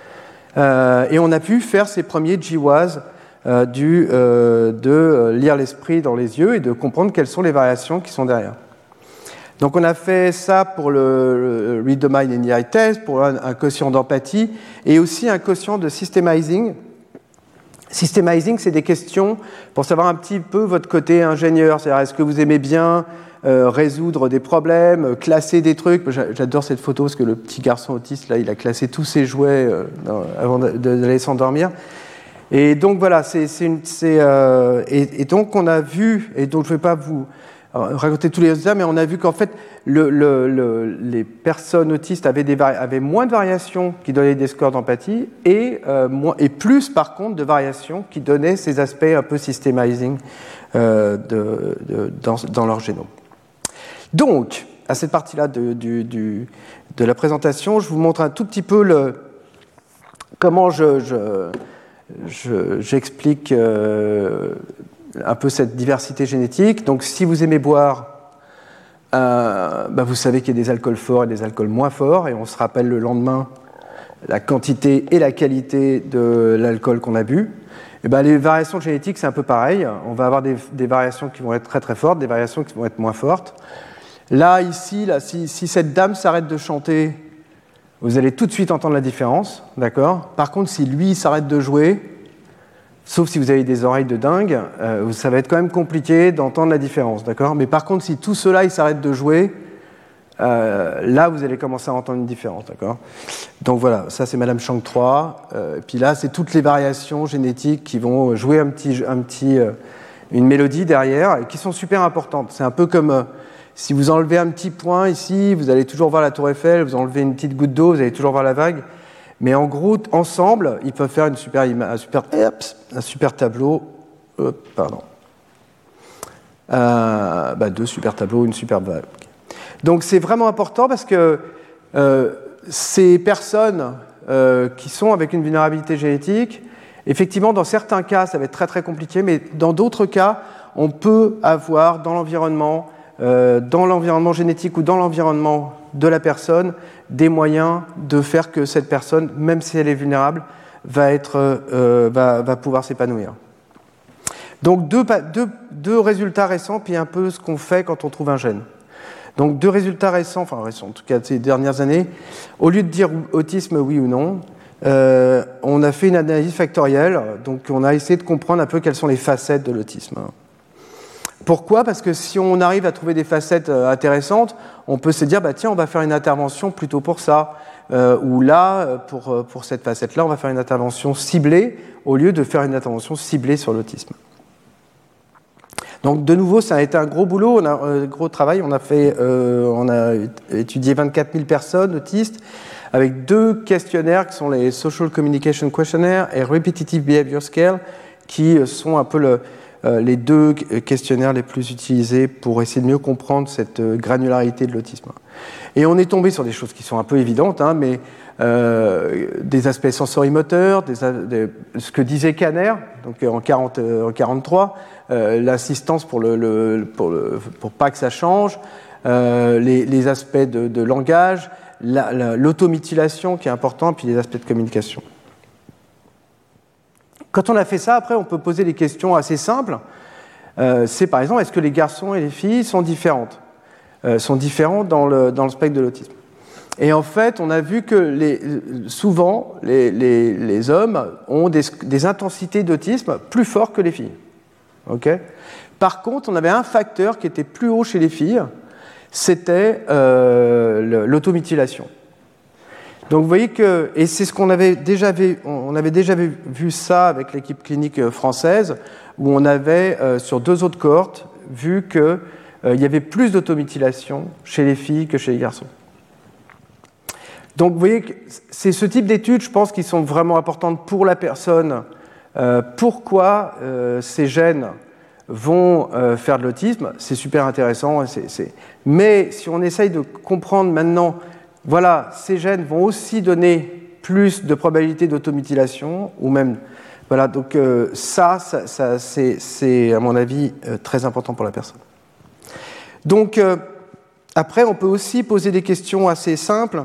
euh, et on a pu faire ces premiers G W A S euh, du, euh, de lire l'esprit dans les yeux et de comprendre quelles sont les variations qui sont derrière. Donc on a fait ça pour le, le Read the Mind and the Eye test, pour un, un quotient d'empathie et aussi un quotient de systemizing. Systemizing, c'est des questions pour savoir un petit peu votre côté ingénieur, c'est-à-dire est-ce que vous aimez bien Euh, résoudre des problèmes, euh, classer des trucs. J'adore cette photo parce que le petit garçon autiste, là, il a classé tous ses jouets euh, dans, avant d'aller s'endormir. Et donc voilà, c'est, c'est une, c'est, euh, et, et donc on a vu, et donc je ne vais pas vous raconter tous les résultats, mais on a vu qu'en fait, le, le, le, les personnes autistes avaient, des vari- avaient moins de variations qui donnaient des scores d'empathie et, euh, moins, et plus par contre de variations qui donnaient ces aspects un peu systemizing euh, de, de, dans, dans leur génome. Donc, à cette partie-là de, du, du, de la présentation, je vous montre un tout petit peu le, comment je, je, je, j'explique euh, un peu cette diversité génétique. Donc, si vous aimez boire, euh, bah vous savez qu'il y a des alcools forts et des alcools moins forts, et on se rappelle le lendemain la quantité et la qualité de l'alcool qu'on a bu. Et ben, les variations génétiques, c'est un peu pareil. On va avoir des, des variations qui vont être très très fortes, des variations qui vont être moins fortes. Là, ici, là, si, si cette dame s'arrête de chanter, vous allez tout de suite entendre la différence, d'accord ? Par contre, si lui s'arrête de jouer, sauf si vous avez des oreilles de dingue, euh, ça va être quand même compliqué d'entendre la différence, d'accord ? Mais par contre, si tout cela, il s'arrête de jouer, euh, là, vous allez commencer à entendre une différence, d'accord ? Donc voilà, ça c'est Madame Chang trois. Euh, puis là, c'est toutes les variations génétiques qui vont jouer un petit, un petit, euh, une mélodie derrière et qui sont super importantes. C'est un peu comme... Euh, Si vous enlevez un petit point ici, vous allez toujours voir la tour Eiffel, vous enlevez une petite goutte d'eau, vous allez toujours voir la vague. Mais en gros, ensemble, ils peuvent faire une super ima- un, super, un super tableau. Euh, pardon. Euh, bah deux super tableaux, une super vague. Donc c'est vraiment important parce que euh, ces personnes euh, qui sont avec une vulnérabilité génétique, effectivement, dans certains cas, ça va être très très compliqué, mais dans d'autres cas, on peut avoir dans l'environnement... Euh, dans l'environnement génétique ou dans l'environnement de la personne, des moyens de faire que cette personne, même si elle est vulnérable, va, être, euh, va, va pouvoir s'épanouir. Donc deux, deux, deux résultats récents, puis un peu ce qu'on fait quand on trouve un gène. Donc deux résultats récents, enfin récents en tout cas ces dernières années, au lieu de dire autisme oui ou non, euh, on a fait une analyse factorielle, donc on a essayé de comprendre un peu quelles sont les facettes de l'autisme. Pourquoi ? Parce que si on arrive à trouver des facettes intéressantes, on peut se dire, bah, tiens, on va faire une intervention plutôt pour ça. Euh, ou là, pour, pour cette facette-là, on va faire une intervention ciblée au lieu de faire une intervention ciblée sur l'autisme. Donc de nouveau, ça a été un gros boulot, on a, un gros travail. On a, fait, euh, on a étudié vingt-quatre mille personnes autistes avec deux questionnaires qui sont les Social Communication Questionnaire et Repetitive Behavior Scale, qui sont un peu le, euh, les deux questionnaires les plus utilisés pour essayer de mieux comprendre cette granularité de l'autisme. Et on est tombé sur des choses qui sont un peu évidentes, hein, mais euh, des aspects sensorimoteurs, des, des, ce que disait Kanner, donc en, quarante, en quarante-trois, euh, l'assistance pour, le, le, pour, le, pour pas que ça change, euh, les, les aspects de, de langage, la, la, l'automutilation qui est important, puis les aspects de communication. Quand on a fait ça, après, on peut poser des questions assez simples. Euh, c'est par exemple, est-ce que les garçons et les filles sont différentes, euh, sont différents dans le, dans le spectre de l'autisme? Et en fait, on a vu que les, souvent, les, les, les hommes ont des, des intensités d'autisme plus fortes que les filles. Okay? Par contre, on avait un facteur qui était plus haut chez les filles, c'était euh, l'automutilation. Donc vous voyez que, et c'est ce qu'on avait déjà vu, on avait déjà vu, vu ça avec l'équipe clinique française, où on avait, euh, sur deux autres cohortes, vu qu'il euh, y avait plus d'automutilation chez les filles que chez les garçons. Donc vous voyez que c'est ce type d'études, je pense, qui sont vraiment importantes pour la personne. Euh, pourquoi euh, ces gènes vont euh, faire de l'autisme, c'est super intéressant. C'est, c'est... Mais si on essaye de comprendre maintenant, voilà, ces gènes vont aussi donner plus de probabilité d'automutilation, ou même, voilà, donc euh, ça, ça, ça c'est, c'est à mon avis euh, très important pour la personne. Donc euh, après, on peut aussi poser des questions assez simples,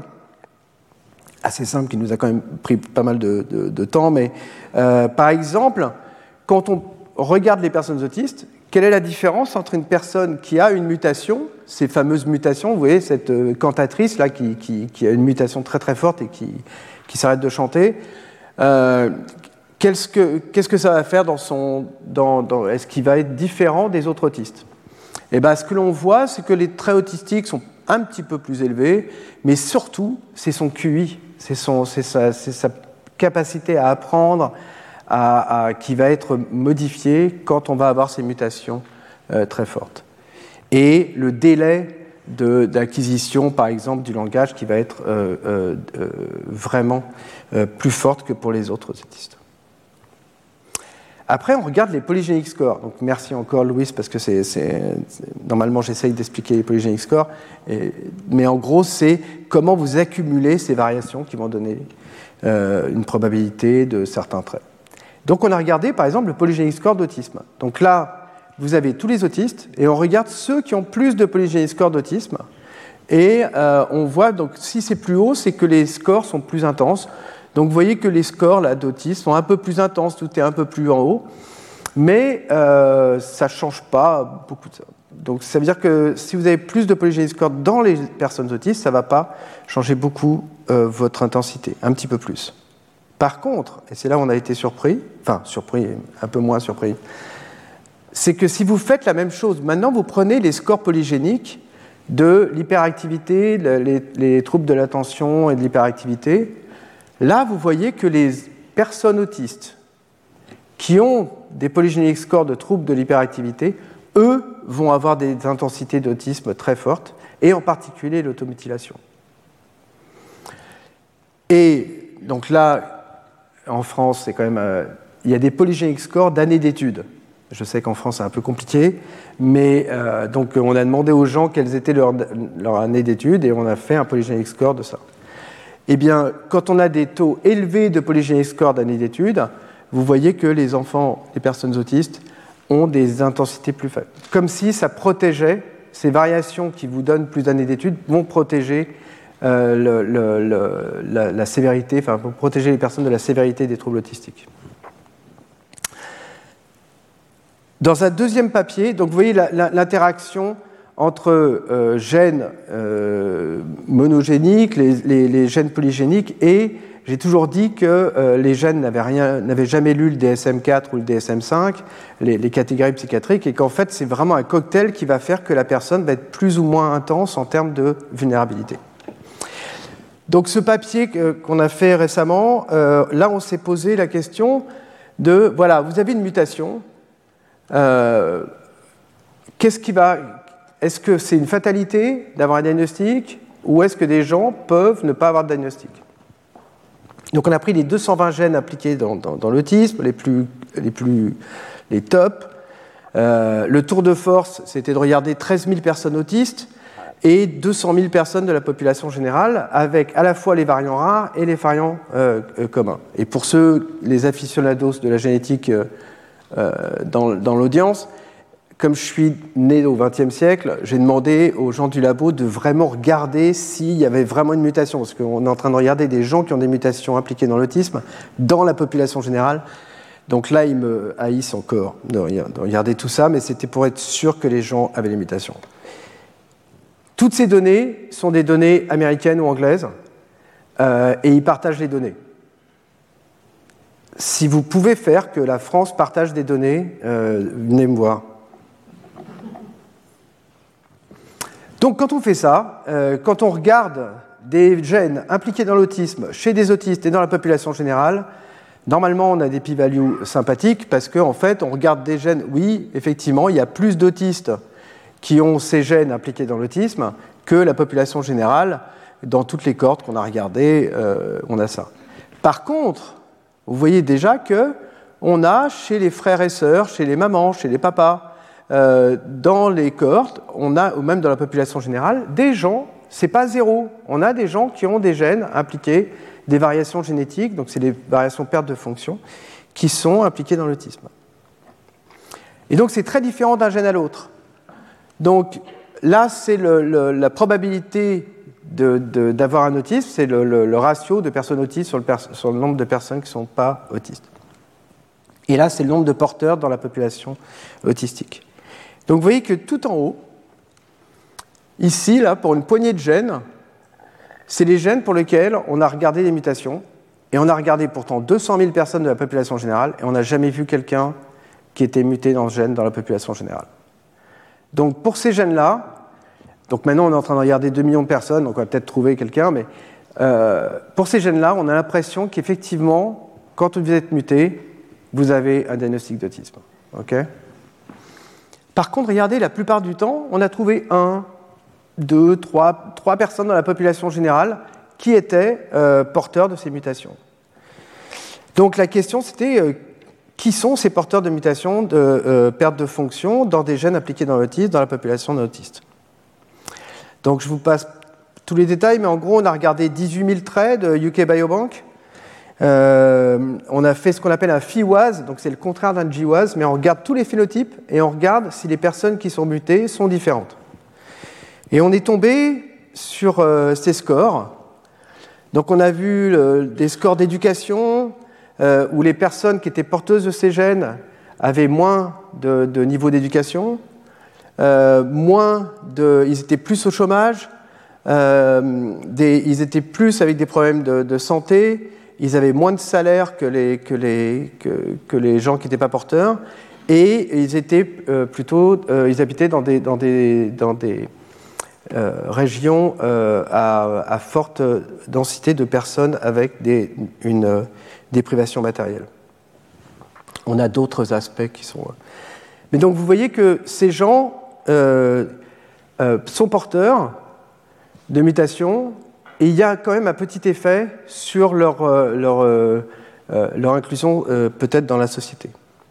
assez simples qui nous a quand même pris pas mal de, de, de temps, mais euh, par exemple, quand on regarde les personnes autistes, quelle est la différence entre une personne qui a une mutation, ces fameuses mutations, vous voyez, cette euh, cantatrice là qui, qui, qui a une mutation très très forte et qui, qui s'arrête de chanter, euh, qu'est-ce, que, qu'est-ce que ça va faire dans son... Dans, dans, est-ce qu'il va être différent des autres autistes? Et bien, ce que l'on voit, c'est que les traits autistiques sont un petit peu plus élevés, mais surtout, c'est son Q I, c'est, son, c'est, sa, c'est sa capacité à apprendre, À, à, qui va être modifié quand on va avoir ces mutations euh, très fortes. Et le délai de, d'acquisition, par exemple, du langage qui va être euh, euh, euh, vraiment euh, plus forte que pour les autres autistes. Après, on regarde les polygenic scores. Donc, merci encore, Louis, parce que c'est, c'est, c'est, normalement, j'essaye d'expliquer les polygenic scores. Et, mais en gros, c'est comment vous accumulez ces variations qui vont donner euh, une probabilité de certains traits. Donc on a regardé par exemple le polygenic score d'autisme. Donc là, vous avez tous les autistes et on regarde ceux qui ont plus de polygenic score d'autisme. Et euh, on voit, donc si c'est plus haut, c'est que les scores sont plus intenses. Donc vous voyez que les scores là, d'autisme sont un peu plus intenses, tout est un peu plus en haut. Mais euh, ça ne change pas beaucoup de ça. Donc ça veut dire que si vous avez plus de polygenic score dans les personnes autistes, ça ne va pas changer beaucoup euh, votre intensité, un petit peu plus. Par contre, et c'est là où on a été surpris, enfin surpris, un peu moins surpris, c'est que si vous faites la même chose, maintenant vous prenez les scores polygéniques de l'hyperactivité, les, les troubles de l'attention et de l'hyperactivité, là vous voyez que les personnes autistes qui ont des polygenic scores de troubles de l'hyperactivité, eux vont avoir des intensités d'autisme très fortes, et en particulier l'automutilation. Et donc là, en France, c'est quand même, euh, il y a des polygenic scores d'années d'études. Je sais qu'en France, c'est un peu compliqué, mais euh, donc on a demandé aux gens quelles étaient leurs leur années d'études et on a fait un polygenic score de ça. Eh bien, quand on a des taux élevés de polygenic score d'années d'études, vous voyez que les enfants, les personnes autistes, ont des intensités plus faibles. Comme si ça protégeait, ces variations qui vous donnent plus d'années d'études vont protéger Euh, le, le, le, la, la sévérité, enfin pour protéger les personnes de la sévérité des troubles autistiques. Dans un deuxième papier, donc vous voyez la, la, l'interaction entre euh, gènes euh, monogéniques, les, les, les gènes polygéniques, et j'ai toujours dit que euh, les gènes n'avaient, rien, n'avaient jamais lu le D S M quatre ou le D S M cinq, les, les catégories psychiatriques, et qu'en fait c'est vraiment un cocktail qui va faire que la personne va être plus ou moins intense en termes de vulnérabilité. Donc ce papier qu'on a fait récemment, euh, là on s'est posé la question de, voilà, vous avez une mutation, euh, qu'est-ce qui va... Est-ce que c'est une fatalité d'avoir un diagnostic ou est-ce que des gens peuvent ne pas avoir de diagnostic? Donc on a pris les deux cent vingt gènes appliqués dans, dans, dans l'autisme, les plus, les plus, les tops. Euh, le tour de force, c'était de regarder treize mille personnes autistes et deux cent mille personnes de la population générale, avec à la fois les variants rares et les variants euh, euh, communs. Et pour ceux, les aficionados de la génétique euh, euh, dans, dans l'audience, comme je suis né au vingtième siècle, j'ai demandé aux gens du labo de vraiment regarder s'il y avait vraiment une mutation, parce qu'on est en train de regarder des gens qui ont des mutations impliquées dans l'autisme dans la population générale. Donc là, ils me haïssent encore de regarder tout ça, mais c'était pour être sûr que les gens avaient les mutations. Toutes ces données sont des données américaines ou anglaises, euh, et ils partagent les données. Si vous pouvez faire que la France partage des données, euh, venez me voir. Donc quand on fait ça, euh, quand on regarde des gènes impliqués dans l'autisme chez des autistes et dans la population générale, normalement on a des p-values sympathiques parce qu'en en fait on regarde des gènes, oui, effectivement, il y a plus d'autistes qui ont ces gènes impliqués dans l'autisme que la population générale. Dans toutes les cohortes qu'on a regardées, euh, on a ça. Par contre, vous voyez déjà qu'on a chez les frères et sœurs, chez les mamans, chez les papas, Euh, dans les cohortes, on a, ou même dans la population générale, des gens, c'est pas zéro, on a des gens qui ont des gènes impliqués, des variations génétiques, donc c'est des variations perte de fonction, qui sont impliquées dans l'autisme. Et donc c'est très différent d'un gène à l'autre. Donc là, c'est le, le, la probabilité de, de, d'avoir un autisme, c'est le, le, le ratio de personnes autistes sur le, sur le nombre de personnes qui ne sont pas autistes. Et là, c'est le nombre de porteurs dans la population autistique. Donc vous voyez que tout en haut, ici, là, pour une poignée de gènes, c'est les gènes pour lesquels on a regardé les mutations, et on a regardé pourtant deux cent mille personnes de la population générale, et on n'a jamais vu quelqu'un qui était muté dans ce gène dans la population générale. Donc pour ces gènes-là, donc maintenant on est en train de regarder deux millions de personnes, donc on va peut-être trouver quelqu'un, mais euh, pour ces gènes-là, on a l'impression qu'effectivement, quand vous êtes muté, vous avez un diagnostic d'autisme. Okay ? Par contre, regardez, la plupart du temps, on a trouvé un, deux, trois, trois personnes dans la population générale qui étaient euh, porteurs de ces mutations. Donc la question, c'était euh, qui sont ces porteurs de mutations de euh, perte de fonction dans des gènes appliqués dans l'autisme, dans la population d'autistes. Donc je vous passe tous les détails, mais en gros, on a regardé dix-huit mille traits de U K Biobank. Euh, on a fait ce qu'on appelle un F I W A S, donc c'est le contraire d'un G W A S, mais on regarde tous les phénotypes et on regarde si les personnes qui sont mutées sont différentes. Et on est tombé sur euh, ces scores. Donc on a vu euh, des scores d'éducation euh, où les personnes qui étaient porteuses de ces gènes avaient moins de, de niveau d'éducation, euh, moins de, ils étaient plus au chômage, euh, des, ils étaient plus avec des problèmes de, de santé. Ils avaient moins de salaire que les, que les, que, que les gens qui n'étaient pas porteurs, et ils étaient euh, plutôt, euh, ils habitaient dans des, dans des, dans des euh, régions euh, à, à forte densité de personnes avec des, une euh, déprivation matérielle. On a d'autres aspects qui sont... Mais donc vous voyez que ces gens euh, euh, sont porteurs de mutations. Et il y a quand même un petit effet sur leur, euh, leur, euh, euh, leur inclusion euh, peut-être dans la société.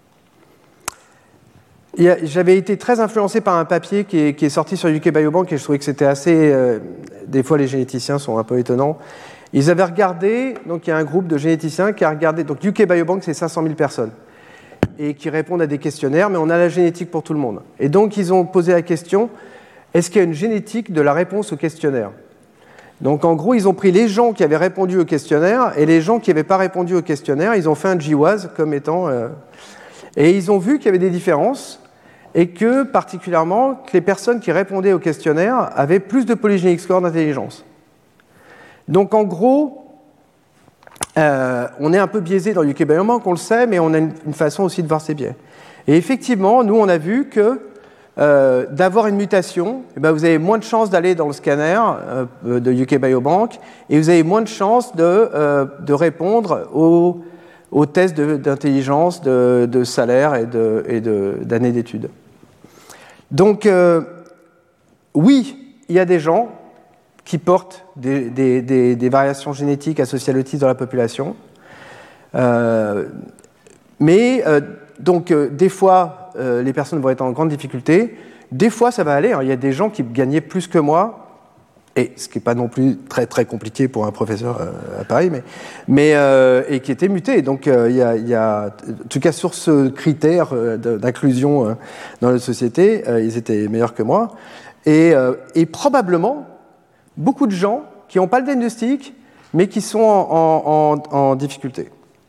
Et j'avais été très influencé par un papier qui est, qui est sorti sur U K Biobank et je trouvais que c'était assez... Euh, des fois, les généticiens sont un peu étonnants. Ils avaient regardé, donc il y a un groupe de généticiens qui a regardé... Donc U K Biobank, c'est cinq cent mille personnes et qui répondent à des questionnaires, mais on a la génétique pour tout le monde. Et donc, ils ont posé la question, est-ce qu'il y a une génétique de la réponse au questionnaire ? Donc en gros, ils ont pris les gens qui avaient répondu au questionnaire et les gens qui n'avaient pas répondu au questionnaire, ils ont fait un G W A S comme étant... Euh, et ils ont vu qu'il y avait des différences et que, particulièrement, que les personnes qui répondaient au questionnaire avaient plus de polygenic score d'intelligence. Donc en gros, euh, on est un peu biaisé dans U K Biobank, on le sait, mais on a une, une façon aussi de voir ces biais. Et effectivement, nous, on a vu que Euh, d'avoir une mutation, eh ben vous avez moins de chances d'aller dans le scanner euh, de U K Biobank et vous avez moins de chances de, euh, de répondre aux, aux tests de, d'intelligence, de, de salaire et, de, et de, d'années d'études. Donc, euh, oui, il y a des gens qui portent des, des, des, des variations génétiques associées à l'autisme dans la population. Euh, mais, euh, donc, euh, des fois, euh, les personnes vont être en grande difficulté. Des fois, ça va aller. Hein. Il y a des gens qui gagnaient plus que moi. Et ce qui n'est pas non plus très, très compliqué pour un professeur euh, à Paris, mais, mais, euh, et qui était muté. Donc, euh, il y a, il y a, en tout cas, sur ce critère euh, d'inclusion euh, dans la société, euh, ils étaient meilleurs que moi. Et, euh, et probablement, beaucoup de gens qui n'ont pas le diagnostic, mais qui sont en, en, en difficulté.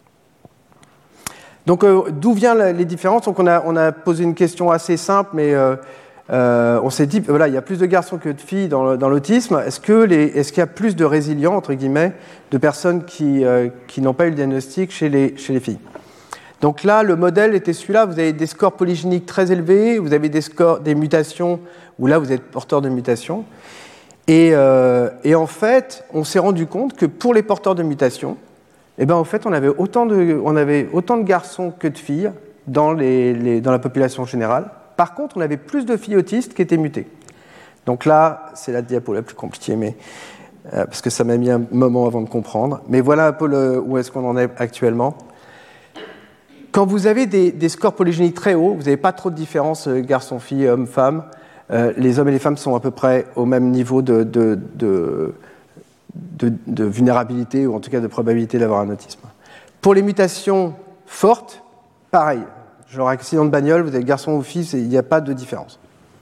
Donc, euh, d'où viennent les différences? Donc, on a, on a posé une question assez simple, mais... Euh, Euh, on s'est dit, voilà, il y a plus de garçons que de filles dans, dans l'autisme. Est-ce que les, est-ce qu'il y a plus de résilients, entre guillemets, de personnes qui, euh, qui n'ont pas eu le diagnostic chez les, chez les filles? Donc là, le modèle était celui-là. Vous avez des scores polygéniques très élevés, vous avez des scores, des mutations, où là, vous êtes porteur de mutations. Et, euh, et en fait, on s'est rendu compte que pour les porteurs de mutations, eh ben, en fait, on avait autant de, on avait autant de garçons que de filles dans, les, les, dans la population générale. Par contre, on avait plus de filles autistes qui étaient mutées. Donc là, c'est la diapo la plus compliquée, mais, euh, parce que ça m'a mis un moment avant de comprendre. Mais voilà un peu le, où est-ce qu'on en est actuellement. Quand vous avez des, des scores polygéniques très hauts, vous n'avez pas trop de différence euh, garçons-filles, hommes-femmes. Euh, les hommes et les femmes sont à peu près au même niveau de, de, de, de, de vulnérabilité, ou en tout cas de probabilité d'avoir un autisme. Pour les mutations fortes, pareil. Genre accident de bagnole, vous avez garçon ou fille, il n'y a pas de différence.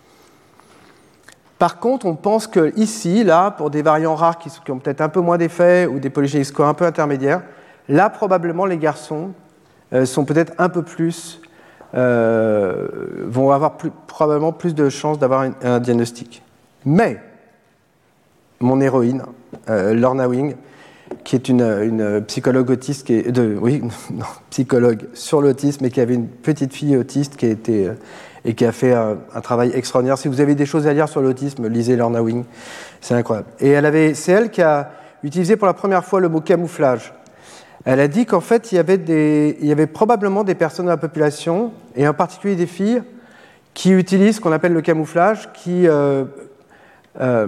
Par contre, on pense que ici, là, pour des variants rares qui, qui ont peut-être un peu moins d'effets ou des polygéniques scores un peu intermédiaires, là, probablement, les garçons euh, sont peut-être un peu plus, euh, vont avoir plus, probablement plus de chances d'avoir un, un diagnostic. Mais, mon héroïne, euh, Lorna Wing, qui est une, une psychologue autiste, qui est, de, oui, non, psychologue sur l'autisme, et qui avait une petite fille autiste qui a été, euh, et qui a fait un, un travail extraordinaire. Si vous avez des choses à lire sur l'autisme, lisez Lorna Wing, c'est incroyable. Et elle avait, c'est elle qui a utilisé pour la première fois le mot camouflage. Elle a dit qu'en fait, il y avait, des, il y avait probablement des personnes dans la population, et en particulier des filles, qui utilisent ce qu'on appelle le camouflage, qui... Euh, euh,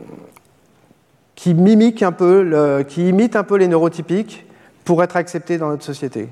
qui mimique un peu, le, qui imite un peu les neurotypiques pour être acceptés dans notre société.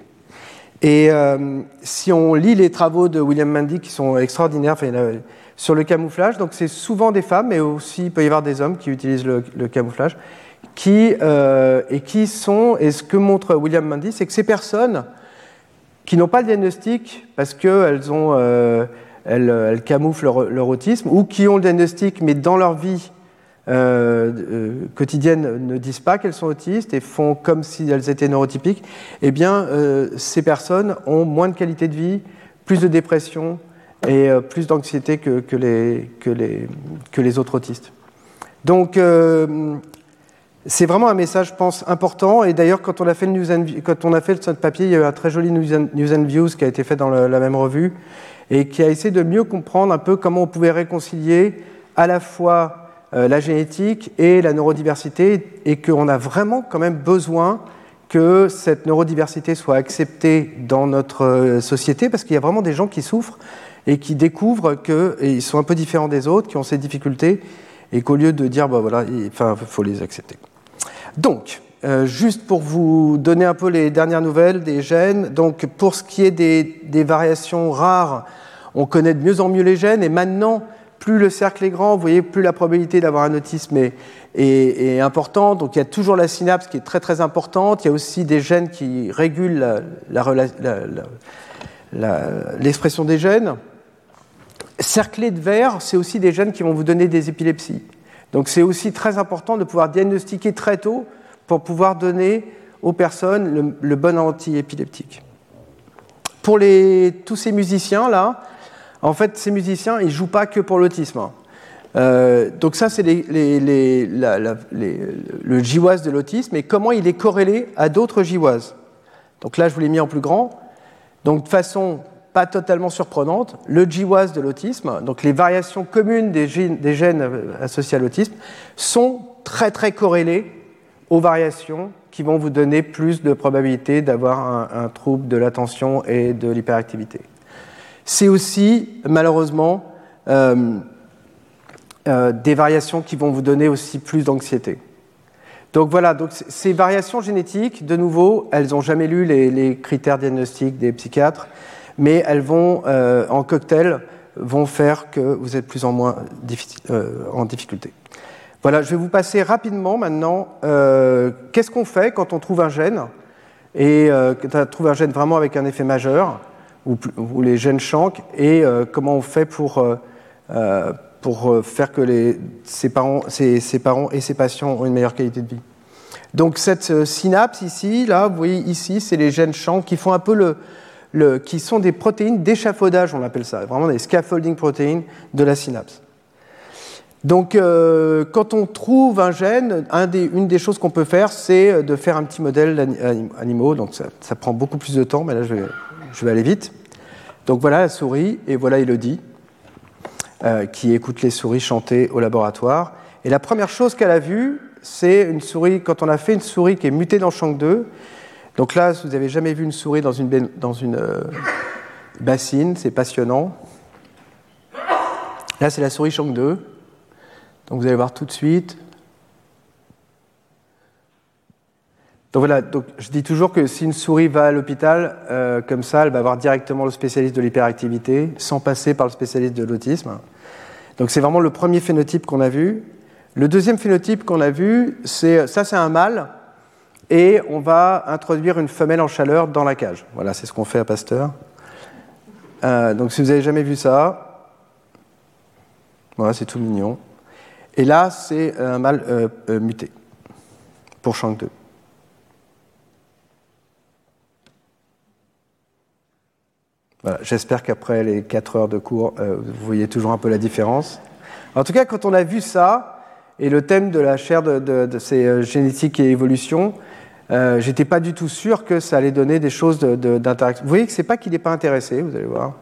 Et euh, si on lit les travaux de William Mundy qui sont extraordinaires enfin, sur le camouflage, donc c'est souvent des femmes, mais aussi il peut y avoir des hommes qui utilisent le, le camouflage, qui, euh, et qui sont, et ce que montre William Mundy, c'est que ces personnes qui n'ont pas le diagnostic parce qu'elles ont, euh, elles, elles camouflent leur, leur autisme, ou qui ont le diagnostic mais dans leur vie Euh, euh, quotidiennes ne disent pas qu'elles sont autistes et font comme si elles étaient neurotypiques, eh bien, euh, ces personnes ont moins de qualité de vie, plus de dépression et euh, plus d'anxiété que, que, les, que, les, que les autres autistes. Donc, euh, c'est vraiment un message, je pense, important. Et d'ailleurs, quand on a fait le News and, quand on a fait notre papier, il y a eu un très joli News and, News and Views qui a été fait dans le, la même revue et qui a essayé de mieux comprendre un peu comment on pouvait réconcilier à la fois Euh, la génétique et la neurodiversité, et qu'on a vraiment quand même besoin que cette neurodiversité soit acceptée dans notre société, parce qu'il y a vraiment des gens qui souffrent et qui découvrent qu'ils sont un peu différents des autres, qui ont ces difficultés, et qu'au lieu de dire, bah voilà, il enfin, faut les accepter. Donc, euh, juste pour vous donner un peu les dernières nouvelles des gènes, donc pour ce qui est des, des variations rares, on connaît de mieux en mieux les gènes, et maintenant, plus le cercle est grand, vous voyez, plus la probabilité d'avoir un autisme est, est, est importante. Donc il y a toujours la synapse qui est très très importante. Il y a aussi des gènes qui régulent la, la, la, la, la, l'expression des gènes. Cerclés de vert, c'est aussi des gènes qui vont vous donner des épilepsies. Donc c'est aussi très important de pouvoir diagnostiquer très tôt pour pouvoir donner aux personnes le, le bon anti-épileptique. Pour les, tous ces musiciens-là, en fait, ces musiciens, ils ne jouent pas que pour l'autisme. Euh, donc ça, c'est les, les, les, la, la, les, le G W A S de l'autisme, et comment il est corrélé à d'autres G W A S. Donc là, je vous l'ai mis en plus grand. Donc de façon pas totalement surprenante, le G W A S de l'autisme, donc les variations communes des gènes, des gènes associés à l'autisme, sont très très corrélées aux variations qui vont vous donner plus de probabilité d'avoir un, un trouble de l'attention et de l'hyperactivité. C'est aussi, malheureusement, euh, euh, des variations qui vont vous donner aussi plus d'anxiété. Donc voilà, donc ces variations génétiques, de nouveau, elles n'ont jamais lu les, les critères diagnostiques des psychiatres, mais elles vont, euh, en cocktail, vont faire que vous êtes plus en moins difficile, euh, en difficulté. Voilà, je vais vous passer rapidement maintenant, euh, qu'est-ce qu'on fait quand on trouve un gène, et euh, quand on trouve un gène vraiment avec un effet majeur, ou, ou les gènes Shank, et euh, comment on fait pour, euh, euh, pour faire que les, ses, parents, ses, ses parents et ses patients ont une meilleure qualité de vie. Donc cette euh, synapse ici, là, vous voyez ici, c'est les gènes Shank qui font un peu le, le qui sont des protéines d'échafaudage, on appelle ça, vraiment des scaffolding proteins de la synapse. Donc, euh, quand on trouve un gène, un des, une des choses qu'on peut faire, c'est de faire un petit modèle d'animaux. Donc, ça, ça prend beaucoup plus de temps, mais là, je vais, je vais aller vite. Donc, voilà la souris, et voilà Elodie, euh, qui écoute les souris chanter au laboratoire. Et la première chose qu'elle a vue, c'est une souris, quand on a fait une souris qui est mutée dans Shank deux. Donc là, si vous n'avez jamais vu une souris dans une, dans une euh, bassine, c'est passionnant. Là, c'est la souris Shank deux. Donc vous allez voir tout de suite. Donc voilà, donc je dis toujours que si une souris va à l'hôpital, euh, comme ça, elle va voir directement le spécialiste de l'hyperactivité, sans passer par le spécialiste de l'autisme. Donc c'est vraiment le premier phénotype qu'on a vu. Le deuxième phénotype qu'on a vu, c'est, ça c'est un mâle, et on va introduire une femelle en chaleur dans la cage. Voilà, c'est ce qu'on fait à Pasteur. Euh, donc si vous n'avez jamais vu ça, voilà, c'est tout mignon. Et là, c'est un mâle euh, euh, muté pour Shank deux. Voilà, j'espère qu'après les quatre heures de cours, euh, vous voyez toujours un peu la différence. En tout cas, quand on a vu ça, et le thème de la chaire de, de, de ces euh, génétiques et évolution, euh, j'étais pas du tout sûr que ça allait donner des choses de, de, d'interaction. Vous voyez que c'est pas qu'il n'est pas intéressé, vous allez voir.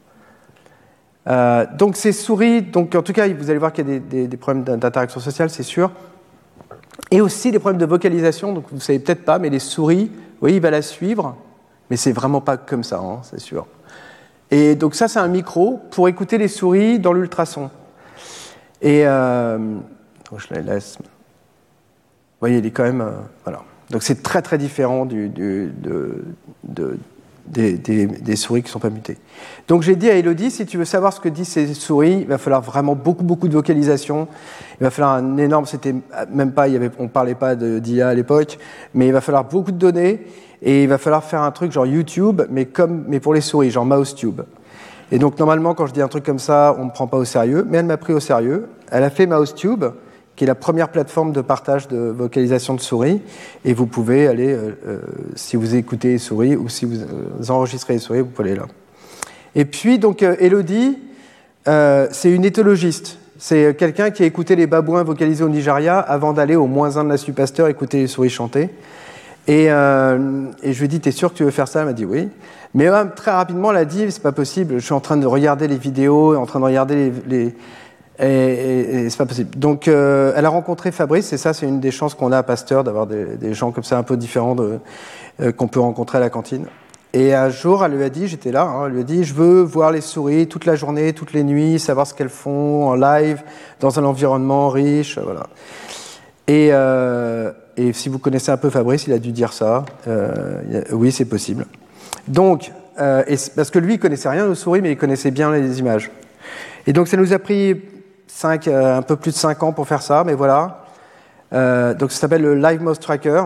Euh, donc ces souris, donc en tout cas vous allez voir qu'il y a des, des, des problèmes d'interaction sociale, c'est sûr, et aussi des problèmes de vocalisation. Donc vous ne savez peut-être pas, mais les souris, vous voyez, il va la suivre, mais c'est vraiment pas comme ça, hein, c'est sûr. Et donc ça c'est un micro pour écouter les souris dans l'ultrason. Et euh, oh, je la laisse. Vous voyez, il est quand même, euh, voilà. Donc c'est très très différent du, du, de, de Des, des, des souris qui ne sont pas mutées. Donc j'ai dit à Elodie, si tu veux savoir ce que disent ces souris, il va falloir vraiment beaucoup, beaucoup de vocalisation. Il va falloir un énorme, c'était même pas, il y avait, on ne parlait pas de, d'I A à l'époque, mais il va falloir beaucoup de données, et il va falloir faire un truc genre YouTube, mais, comme, mais pour les souris, genre MouseTube. Et donc normalement, quand je dis un truc comme ça, on ne me prend pas au sérieux, mais elle m'a pris au sérieux. Elle a fait MouseTube, qui est la première plateforme de partage de vocalisation de souris, et vous pouvez aller, euh, euh, si vous écoutez les souris, ou si vous euh, enregistrez les souris, vous pouvez aller là. Et puis, donc, euh, Elodie, euh, c'est une éthologiste. C'est quelqu'un qui a écouté les babouins vocaliser au Nigeria avant d'aller au moins un de l'Institut Pasteur écouter les souris chanter. Et, euh, et je lui ai dit, t'es sûr que tu veux faire ça ? Elle m'a dit oui. Mais euh, très rapidement, elle a dit, c'est pas possible, je suis en train de regarder les vidéos, en train de regarder les... les Et, et, et c'est pas possible. Donc, euh, elle a rencontré Fabrice, et ça, c'est une des chances qu'on a à Pasteur, d'avoir des, des gens comme ça un peu différents de, euh, qu'on peut rencontrer à la cantine. Et un jour, elle lui a dit, j'étais là, hein, elle lui a dit, je veux voir les souris toute la journée, toutes les nuits, savoir ce qu'elles font en live, dans un environnement riche, voilà. Et, euh, et si vous connaissez un peu Fabrice, il a dû dire ça. Euh, a, oui, c'est possible. Donc, euh, et parce que lui, il connaissait rien aux souris, mais il connaissait bien les images. Et donc, ça nous a pris cinq, euh, un peu plus de cinq ans pour faire ça, mais voilà. Euh, donc ça s'appelle le Live Mouse Tracker.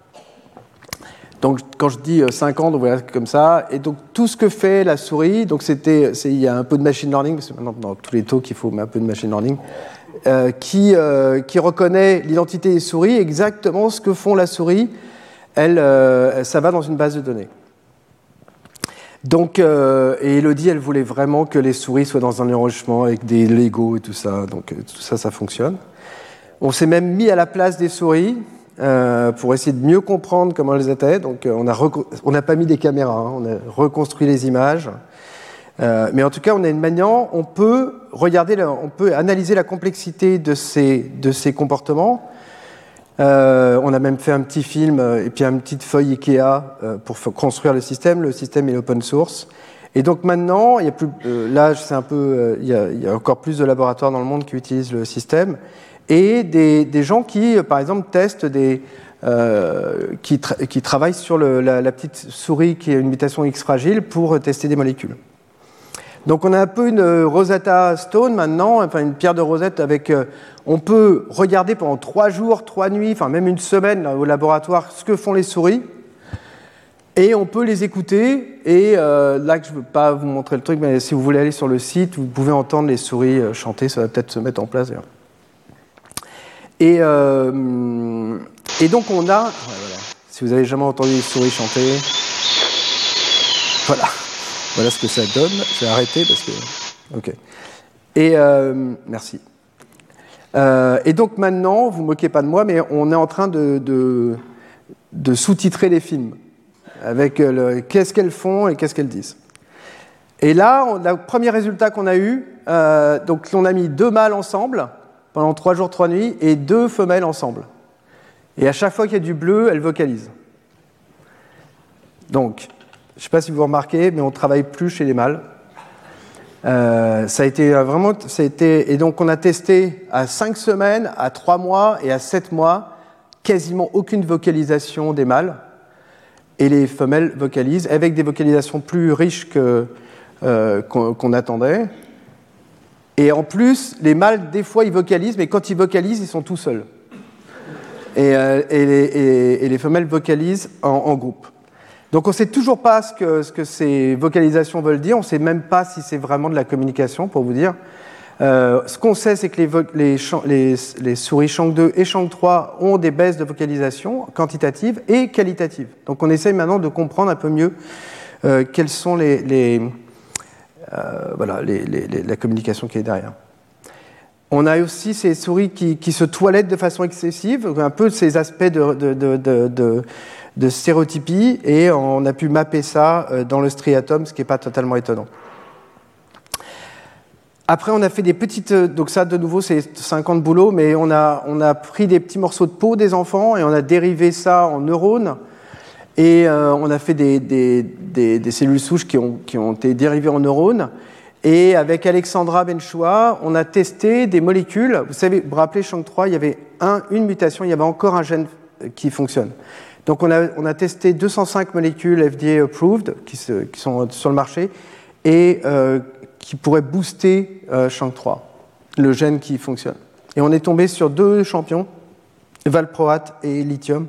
Donc quand je dis cinq ans, donc voilà, comme ça. Et donc tout ce que fait la souris, donc c'était, c'est, il y a un peu de machine learning, parce que maintenant dans tous les talks il faut un peu de machine learning, euh, qui, euh, qui reconnaît l'identité des souris, exactement ce que font la souris. Elle, euh, ça va dans une base de données. Donc, euh, et Elodie, elle voulait vraiment que les souris soient dans un enregistrement avec des Lego et tout ça. Donc, tout ça, ça fonctionne. On s'est même mis à la place des souris euh, pour essayer de mieux comprendre comment elles étaient. Donc, on a reco- on n'a pas mis des caméras, hein, on a reconstruit les images. Euh, mais en tout cas, on a une manière, on peut regarder, la, on peut analyser la complexité de ces, de ces comportements. Euh, on a même fait un petit film euh, et puis une petite feuille Ikea euh, pour f- construire le système. Le système est open source. Et donc maintenant, il y a plus, euh, là, c'est un peu, euh, il, y a, il y a encore plus de laboratoires dans le monde qui utilisent le système, et des, des gens qui, euh, par exemple, testent des, euh, qui, tra- qui travaillent sur le, la, la petite souris qui a une mutation X fragile pour tester des molécules. Donc on a un peu une Rosetta Stone maintenant, enfin une pierre de Rosette avec, euh, on peut regarder pendant trois jours, trois nuits, enfin même une semaine là, au laboratoire ce que font les souris. Et on peut les écouter, et euh, là que je ne veux pas vous montrer le truc, mais si vous voulez aller sur le site, vous pouvez entendre les souris euh, chanter, ça va peut-être se mettre en place d'ailleurs. Et, euh, et donc on a, ouais, voilà. Si vous avez jamais entendu les souris chanter, voilà, voilà ce que ça donne. Je vais arrêter parce que, ok. Et euh, merci. Euh, et donc maintenant, vous ne moquez pas de moi, mais on est en train de, de, de sous-titrer les films. Avec le, qu'est-ce qu'elles font et qu'est-ce qu'elles disent. Et là, on, le premier résultat qu'on a eu, euh, donc on a mis deux mâles ensemble pendant trois jours, trois nuits, et deux femelles ensemble. Et à chaque fois qu'il y a du bleu, elles vocalisent. Donc, je ne sais pas si vous remarquez, mais on ne travaille plus chez les mâles. Euh, ça a été vraiment, ça a été, et donc on a testé à cinq semaines, à trois mois et à sept mois, quasiment aucune vocalisation des mâles. Et les femelles vocalisent, avec des vocalisations plus riches que, euh, qu'on, qu'on attendait. Et en plus, les mâles, des fois, ils vocalisent, mais quand ils vocalisent, ils sont tout seuls. Et, euh, et, les, et, et les femelles vocalisent en, en groupe. Donc on ne sait toujours pas ce que, ce que ces vocalisations veulent dire, on ne sait même pas si c'est vraiment de la communication, pour vous dire. Euh, ce qu'on sait, c'est que les, vo- les, les, les souris Shank deux et Shank trois ont des baisses de vocalisation quantitatives et qualitatives. Donc on essaye maintenant de comprendre un peu mieux euh, quelles sont les, les, euh, voilà, les, les, les, la communication qui est derrière. On a aussi ces souris qui, qui se toilettent de façon excessive, un peu ces aspects de, de, de, de, de, de stéréotypie, et on a pu mapper ça dans le striatum, ce qui n'est pas totalement étonnant. Après, on a fait des petites... Donc ça, de nouveau, c'est cinq ans de boulot, mais on a, on a pris des petits morceaux de peau des enfants et on a dérivé ça en neurones. Et euh, on a fait des, des, des, des cellules souches qui ont, qui ont été dérivées en neurones. Et avec Alexandra Benchoua, on a testé des molécules. Vous savez, vous vous rappelez, Shank trois, il y avait un, une mutation, il y avait encore un gène qui fonctionne. Donc on a, on a testé deux cent cinq molécules F D A approved, qui, se, qui sont sur le marché, et... Euh, qui pourrait booster euh, Shank trois, le gène qui fonctionne. Et on est tombé sur deux champions, valproate et lithium.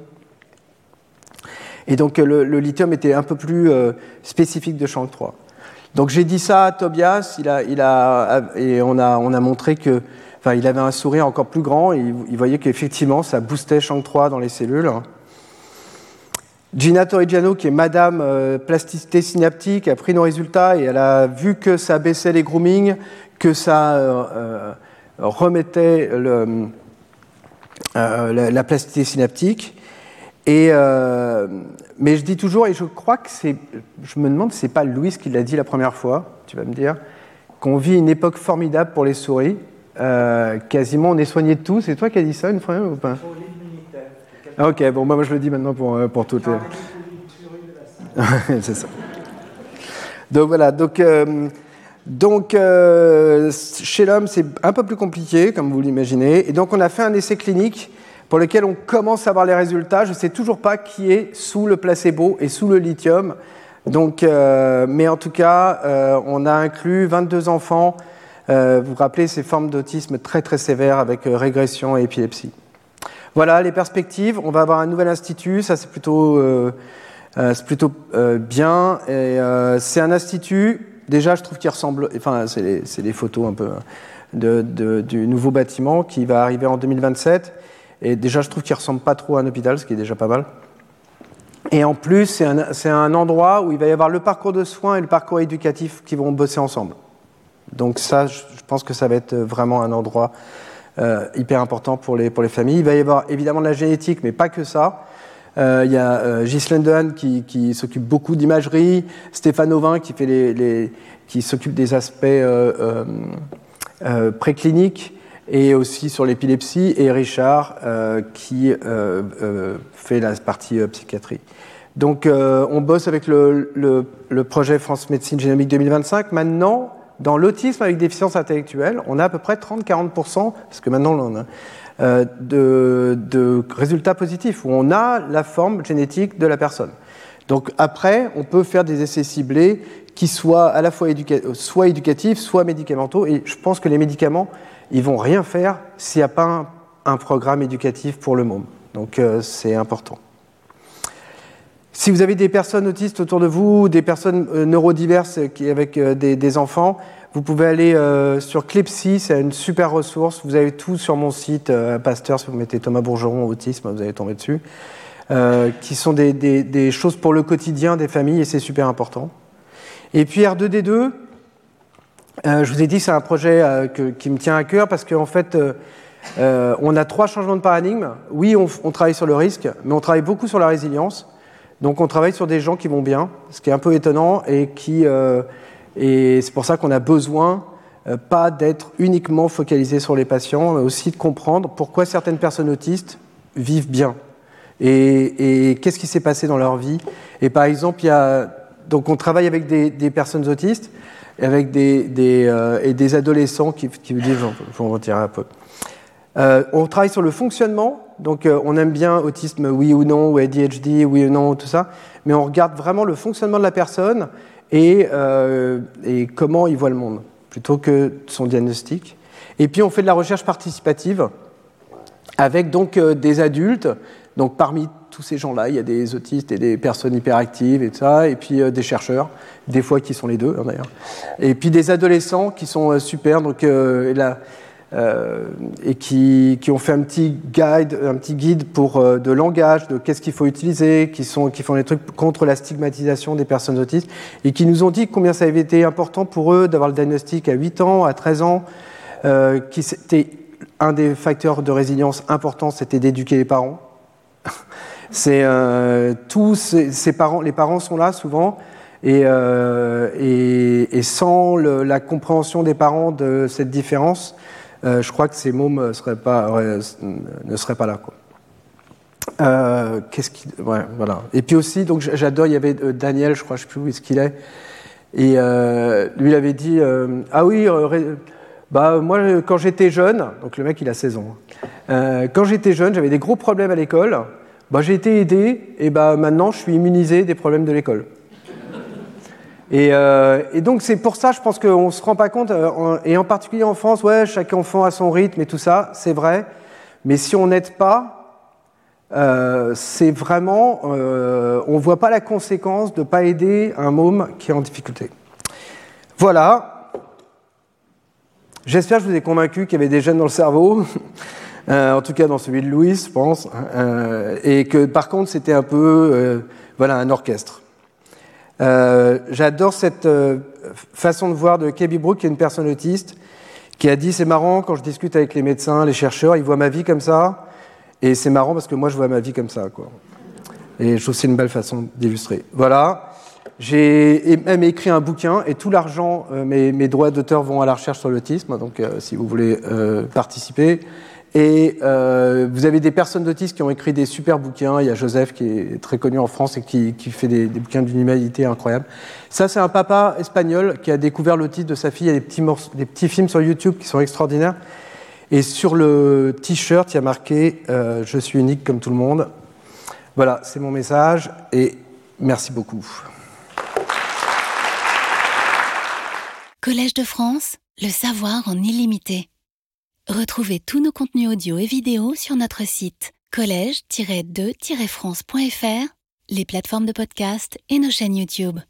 Et donc le, le lithium était un peu plus euh, spécifique de Shank trois. Donc j'ai dit ça à Tobias, il a, il a, et on a, on a montré que, enfin, il avait un sourire encore plus grand, et il, il voyait qu'effectivement ça boostait Shank trois dans les cellules. Gina Torrigiano, qui est madame euh, plasticité synaptique, a pris nos résultats et elle a vu que ça baissait les groomings, que ça euh, euh, remettait le, euh, la, la plasticité synaptique. Et, euh, mais je dis toujours, et je crois que c'est... Je me demande si c'est pas Louis qui l'a dit la première fois, tu vas me dire, qu'on vit une époque formidable pour les souris. Euh, quasiment, on est soigné de tout. C'est toi qui as dit ça une fois ou pas ? Ok, bon, bah, moi je le dis maintenant pour, pour toutes. C'est ça. Donc voilà, donc, euh, donc euh, chez l'homme c'est un peu plus compliqué, comme vous l'imaginez, et donc on a fait un essai clinique pour lequel on commence à voir les résultats. Je ne sais toujours pas qui est sous le placebo et sous le lithium, donc, euh, mais en tout cas, euh, on a inclus vingt-deux enfants, euh, vous vous rappelez ces formes d'autisme très très sévères avec euh, régression et épilepsie. Voilà les perspectives. On va avoir un nouvel institut. Ça, c'est plutôt, euh, euh, c'est plutôt euh, bien. Et, euh, c'est un institut. Déjà, je trouve qu'il ressemble. Enfin, c'est les, c'est les photos un peu de, de, du nouveau bâtiment qui va arriver en deux mille vingt-sept. Et déjà, je trouve qu'il ressemble pas trop à un hôpital, ce qui est déjà pas mal. Et en plus, c'est un, c'est un endroit où il va y avoir le parcours de soins et le parcours éducatif qui vont bosser ensemble. Donc ça, je pense que ça va être vraiment un endroit Euh, hyper important pour les, pour les familles. Il va y avoir évidemment de la génétique, mais pas que ça. Euh, il y a euh, Ghislaine Dehaene qui, qui s'occupe beaucoup d'imagerie, Stéphane Auvin qui, fait les, les, qui s'occupe des aspects euh, euh, euh, précliniques et aussi sur l'épilepsie, et Richard euh, qui euh, euh, fait la partie euh, psychiatrie. Donc, euh, on bosse avec le, le, le projet France Médecine Génomique deux mille vingt-cinq. Maintenant, dans l'autisme avec déficience intellectuelle, on a à peu près trente à quarante pour cent, parce que maintenant, on a, euh, de, de résultats positifs, où on a la forme génétique de la personne. Donc, après, on peut faire des essais ciblés qui soient à la fois éduca- soit éducatifs, soit médicamenteux. Et je pense que les médicaments, ils vont rien faire s'il n'y a pas un, un programme éducatif pour le môme. Donc, euh, c'est important. Si vous avez des personnes autistes autour de vous, des personnes euh, neurodiverses qui, avec euh, des, des enfants, vous pouvez aller euh, sur Clipsy, c'est une super ressource. Vous avez tout sur mon site, euh, Pasteur, si vous mettez Thomas Bourgeron, autisme, vous allez tomber dessus, euh, qui sont des, des, des choses pour le quotidien des familles, et c'est super important. Et puis R deux D deux, euh, je vous ai dit que c'est un projet euh, que, qui me tient à cœur, parce qu'en fait, euh, euh, on a trois changements de paradigme. Oui, on, on travaille sur le risque, mais on travaille beaucoup sur la résilience. Donc on travaille sur des gens qui vont bien, ce qui est un peu étonnant, et, qui, euh, et c'est pour ça qu'on a besoin, euh, pas d'être uniquement focalisé sur les patients, mais aussi de comprendre pourquoi certaines personnes autistes vivent bien, et, et qu'est-ce qui s'est passé dans leur vie. Et par exemple, il y a, donc on travaille avec des, des personnes autistes, avec des, des, euh, et des adolescents qui, qui vous disent, je vais en retirer un peu. Euh, on travaille sur le fonctionnement, donc euh, on aime bien autisme oui ou non, ou A D H D oui ou non, tout ça, mais on regarde vraiment le fonctionnement de la personne et, euh, et comment il voit le monde, plutôt que son diagnostic. Et puis on fait de la recherche participative avec donc euh, des adultes, donc parmi tous ces gens-là, il y a des autistes et des personnes hyperactives et tout ça, et puis euh, des chercheurs, des fois qui sont les deux hein, d'ailleurs, et puis des adolescents qui sont euh, super, donc euh, là, Euh, et qui, qui ont fait un petit guide, un petit guide pour, euh, de langage, de qu'est-ce qu'il faut utiliser, qui, sont, qui font des trucs contre la stigmatisation des personnes autistes, et qui nous ont dit combien ça avait été important pour eux d'avoir le diagnostic à huit ans, à treize ans, euh, qui c'était un des facteurs de résilience importants, c'était d'éduquer les parents. C'est, euh, tous ces, ces parents, les parents sont là souvent, et, euh, et, et sans le, la compréhension des parents de cette différence, Euh, je crois que ces mômes seraient pas, ouais, ne seraient pas là, quoi. Euh, qu'est-ce qui, ouais, voilà. Et puis aussi, donc j'adore. Il y avait Daniel, je crois, je sais plus où est-ce qu'il est. Et euh, lui, il avait dit, euh, ah oui, euh, bah moi, quand j'étais jeune, donc le mec, il a seize ans. Euh, quand j'étais jeune, j'avais des gros problèmes à l'école. Bah j'ai été aidé, et bah maintenant, je suis immunisé des problèmes de l'école. Et, euh, et donc c'est pour ça, je pense qu'on ne se rend pas compte, euh, en, et en particulier en France, ouais, chaque enfant a son rythme et tout ça, c'est vrai, mais si on n'aide pas, euh, c'est vraiment, euh, on ne voit pas la conséquence de ne pas aider un môme qui est en difficulté. Voilà, j'espère que je vous ai convaincu qu'il y avait des gènes dans le cerveau, euh, en tout cas dans celui de Louis, je pense, euh, et que par contre c'était un peu, euh, voilà, un orchestre. Euh, j'adore cette euh, façon de voir de Kaby Brook, qui est une personne autiste, qui a dit, c'est marrant, quand je discute avec les médecins, les chercheurs, ils voient ma vie comme ça, et c'est marrant parce que moi, je vois ma vie comme ça, quoi. Et je trouve que c'est une belle façon d'illustrer. Voilà, j'ai même écrit un bouquin, et tout l'argent, euh, mes, mes droits d'auteur vont à la recherche sur l'autisme, donc euh, si vous voulez euh, participer. Et euh, vous avez des personnes d'autisme qui ont écrit des super bouquins. Il y a Joseph qui est très connu en France et qui, qui fait des, des bouquins d'une humanité incroyable. Ça, c'est un papa espagnol qui a découvert l'autisme de sa fille. Il y a des petits, morceaux, des petits films sur YouTube qui sont extraordinaires. Et sur le t-shirt, il y a marqué euh, « Je suis unique comme tout le monde ». Voilà, c'est mon message et merci beaucoup. Collège de France, le savoir en illimité. Retrouvez tous nos contenus audio et vidéo sur notre site collège tiret deux tiret france point f r, les plateformes de podcast et nos chaînes YouTube.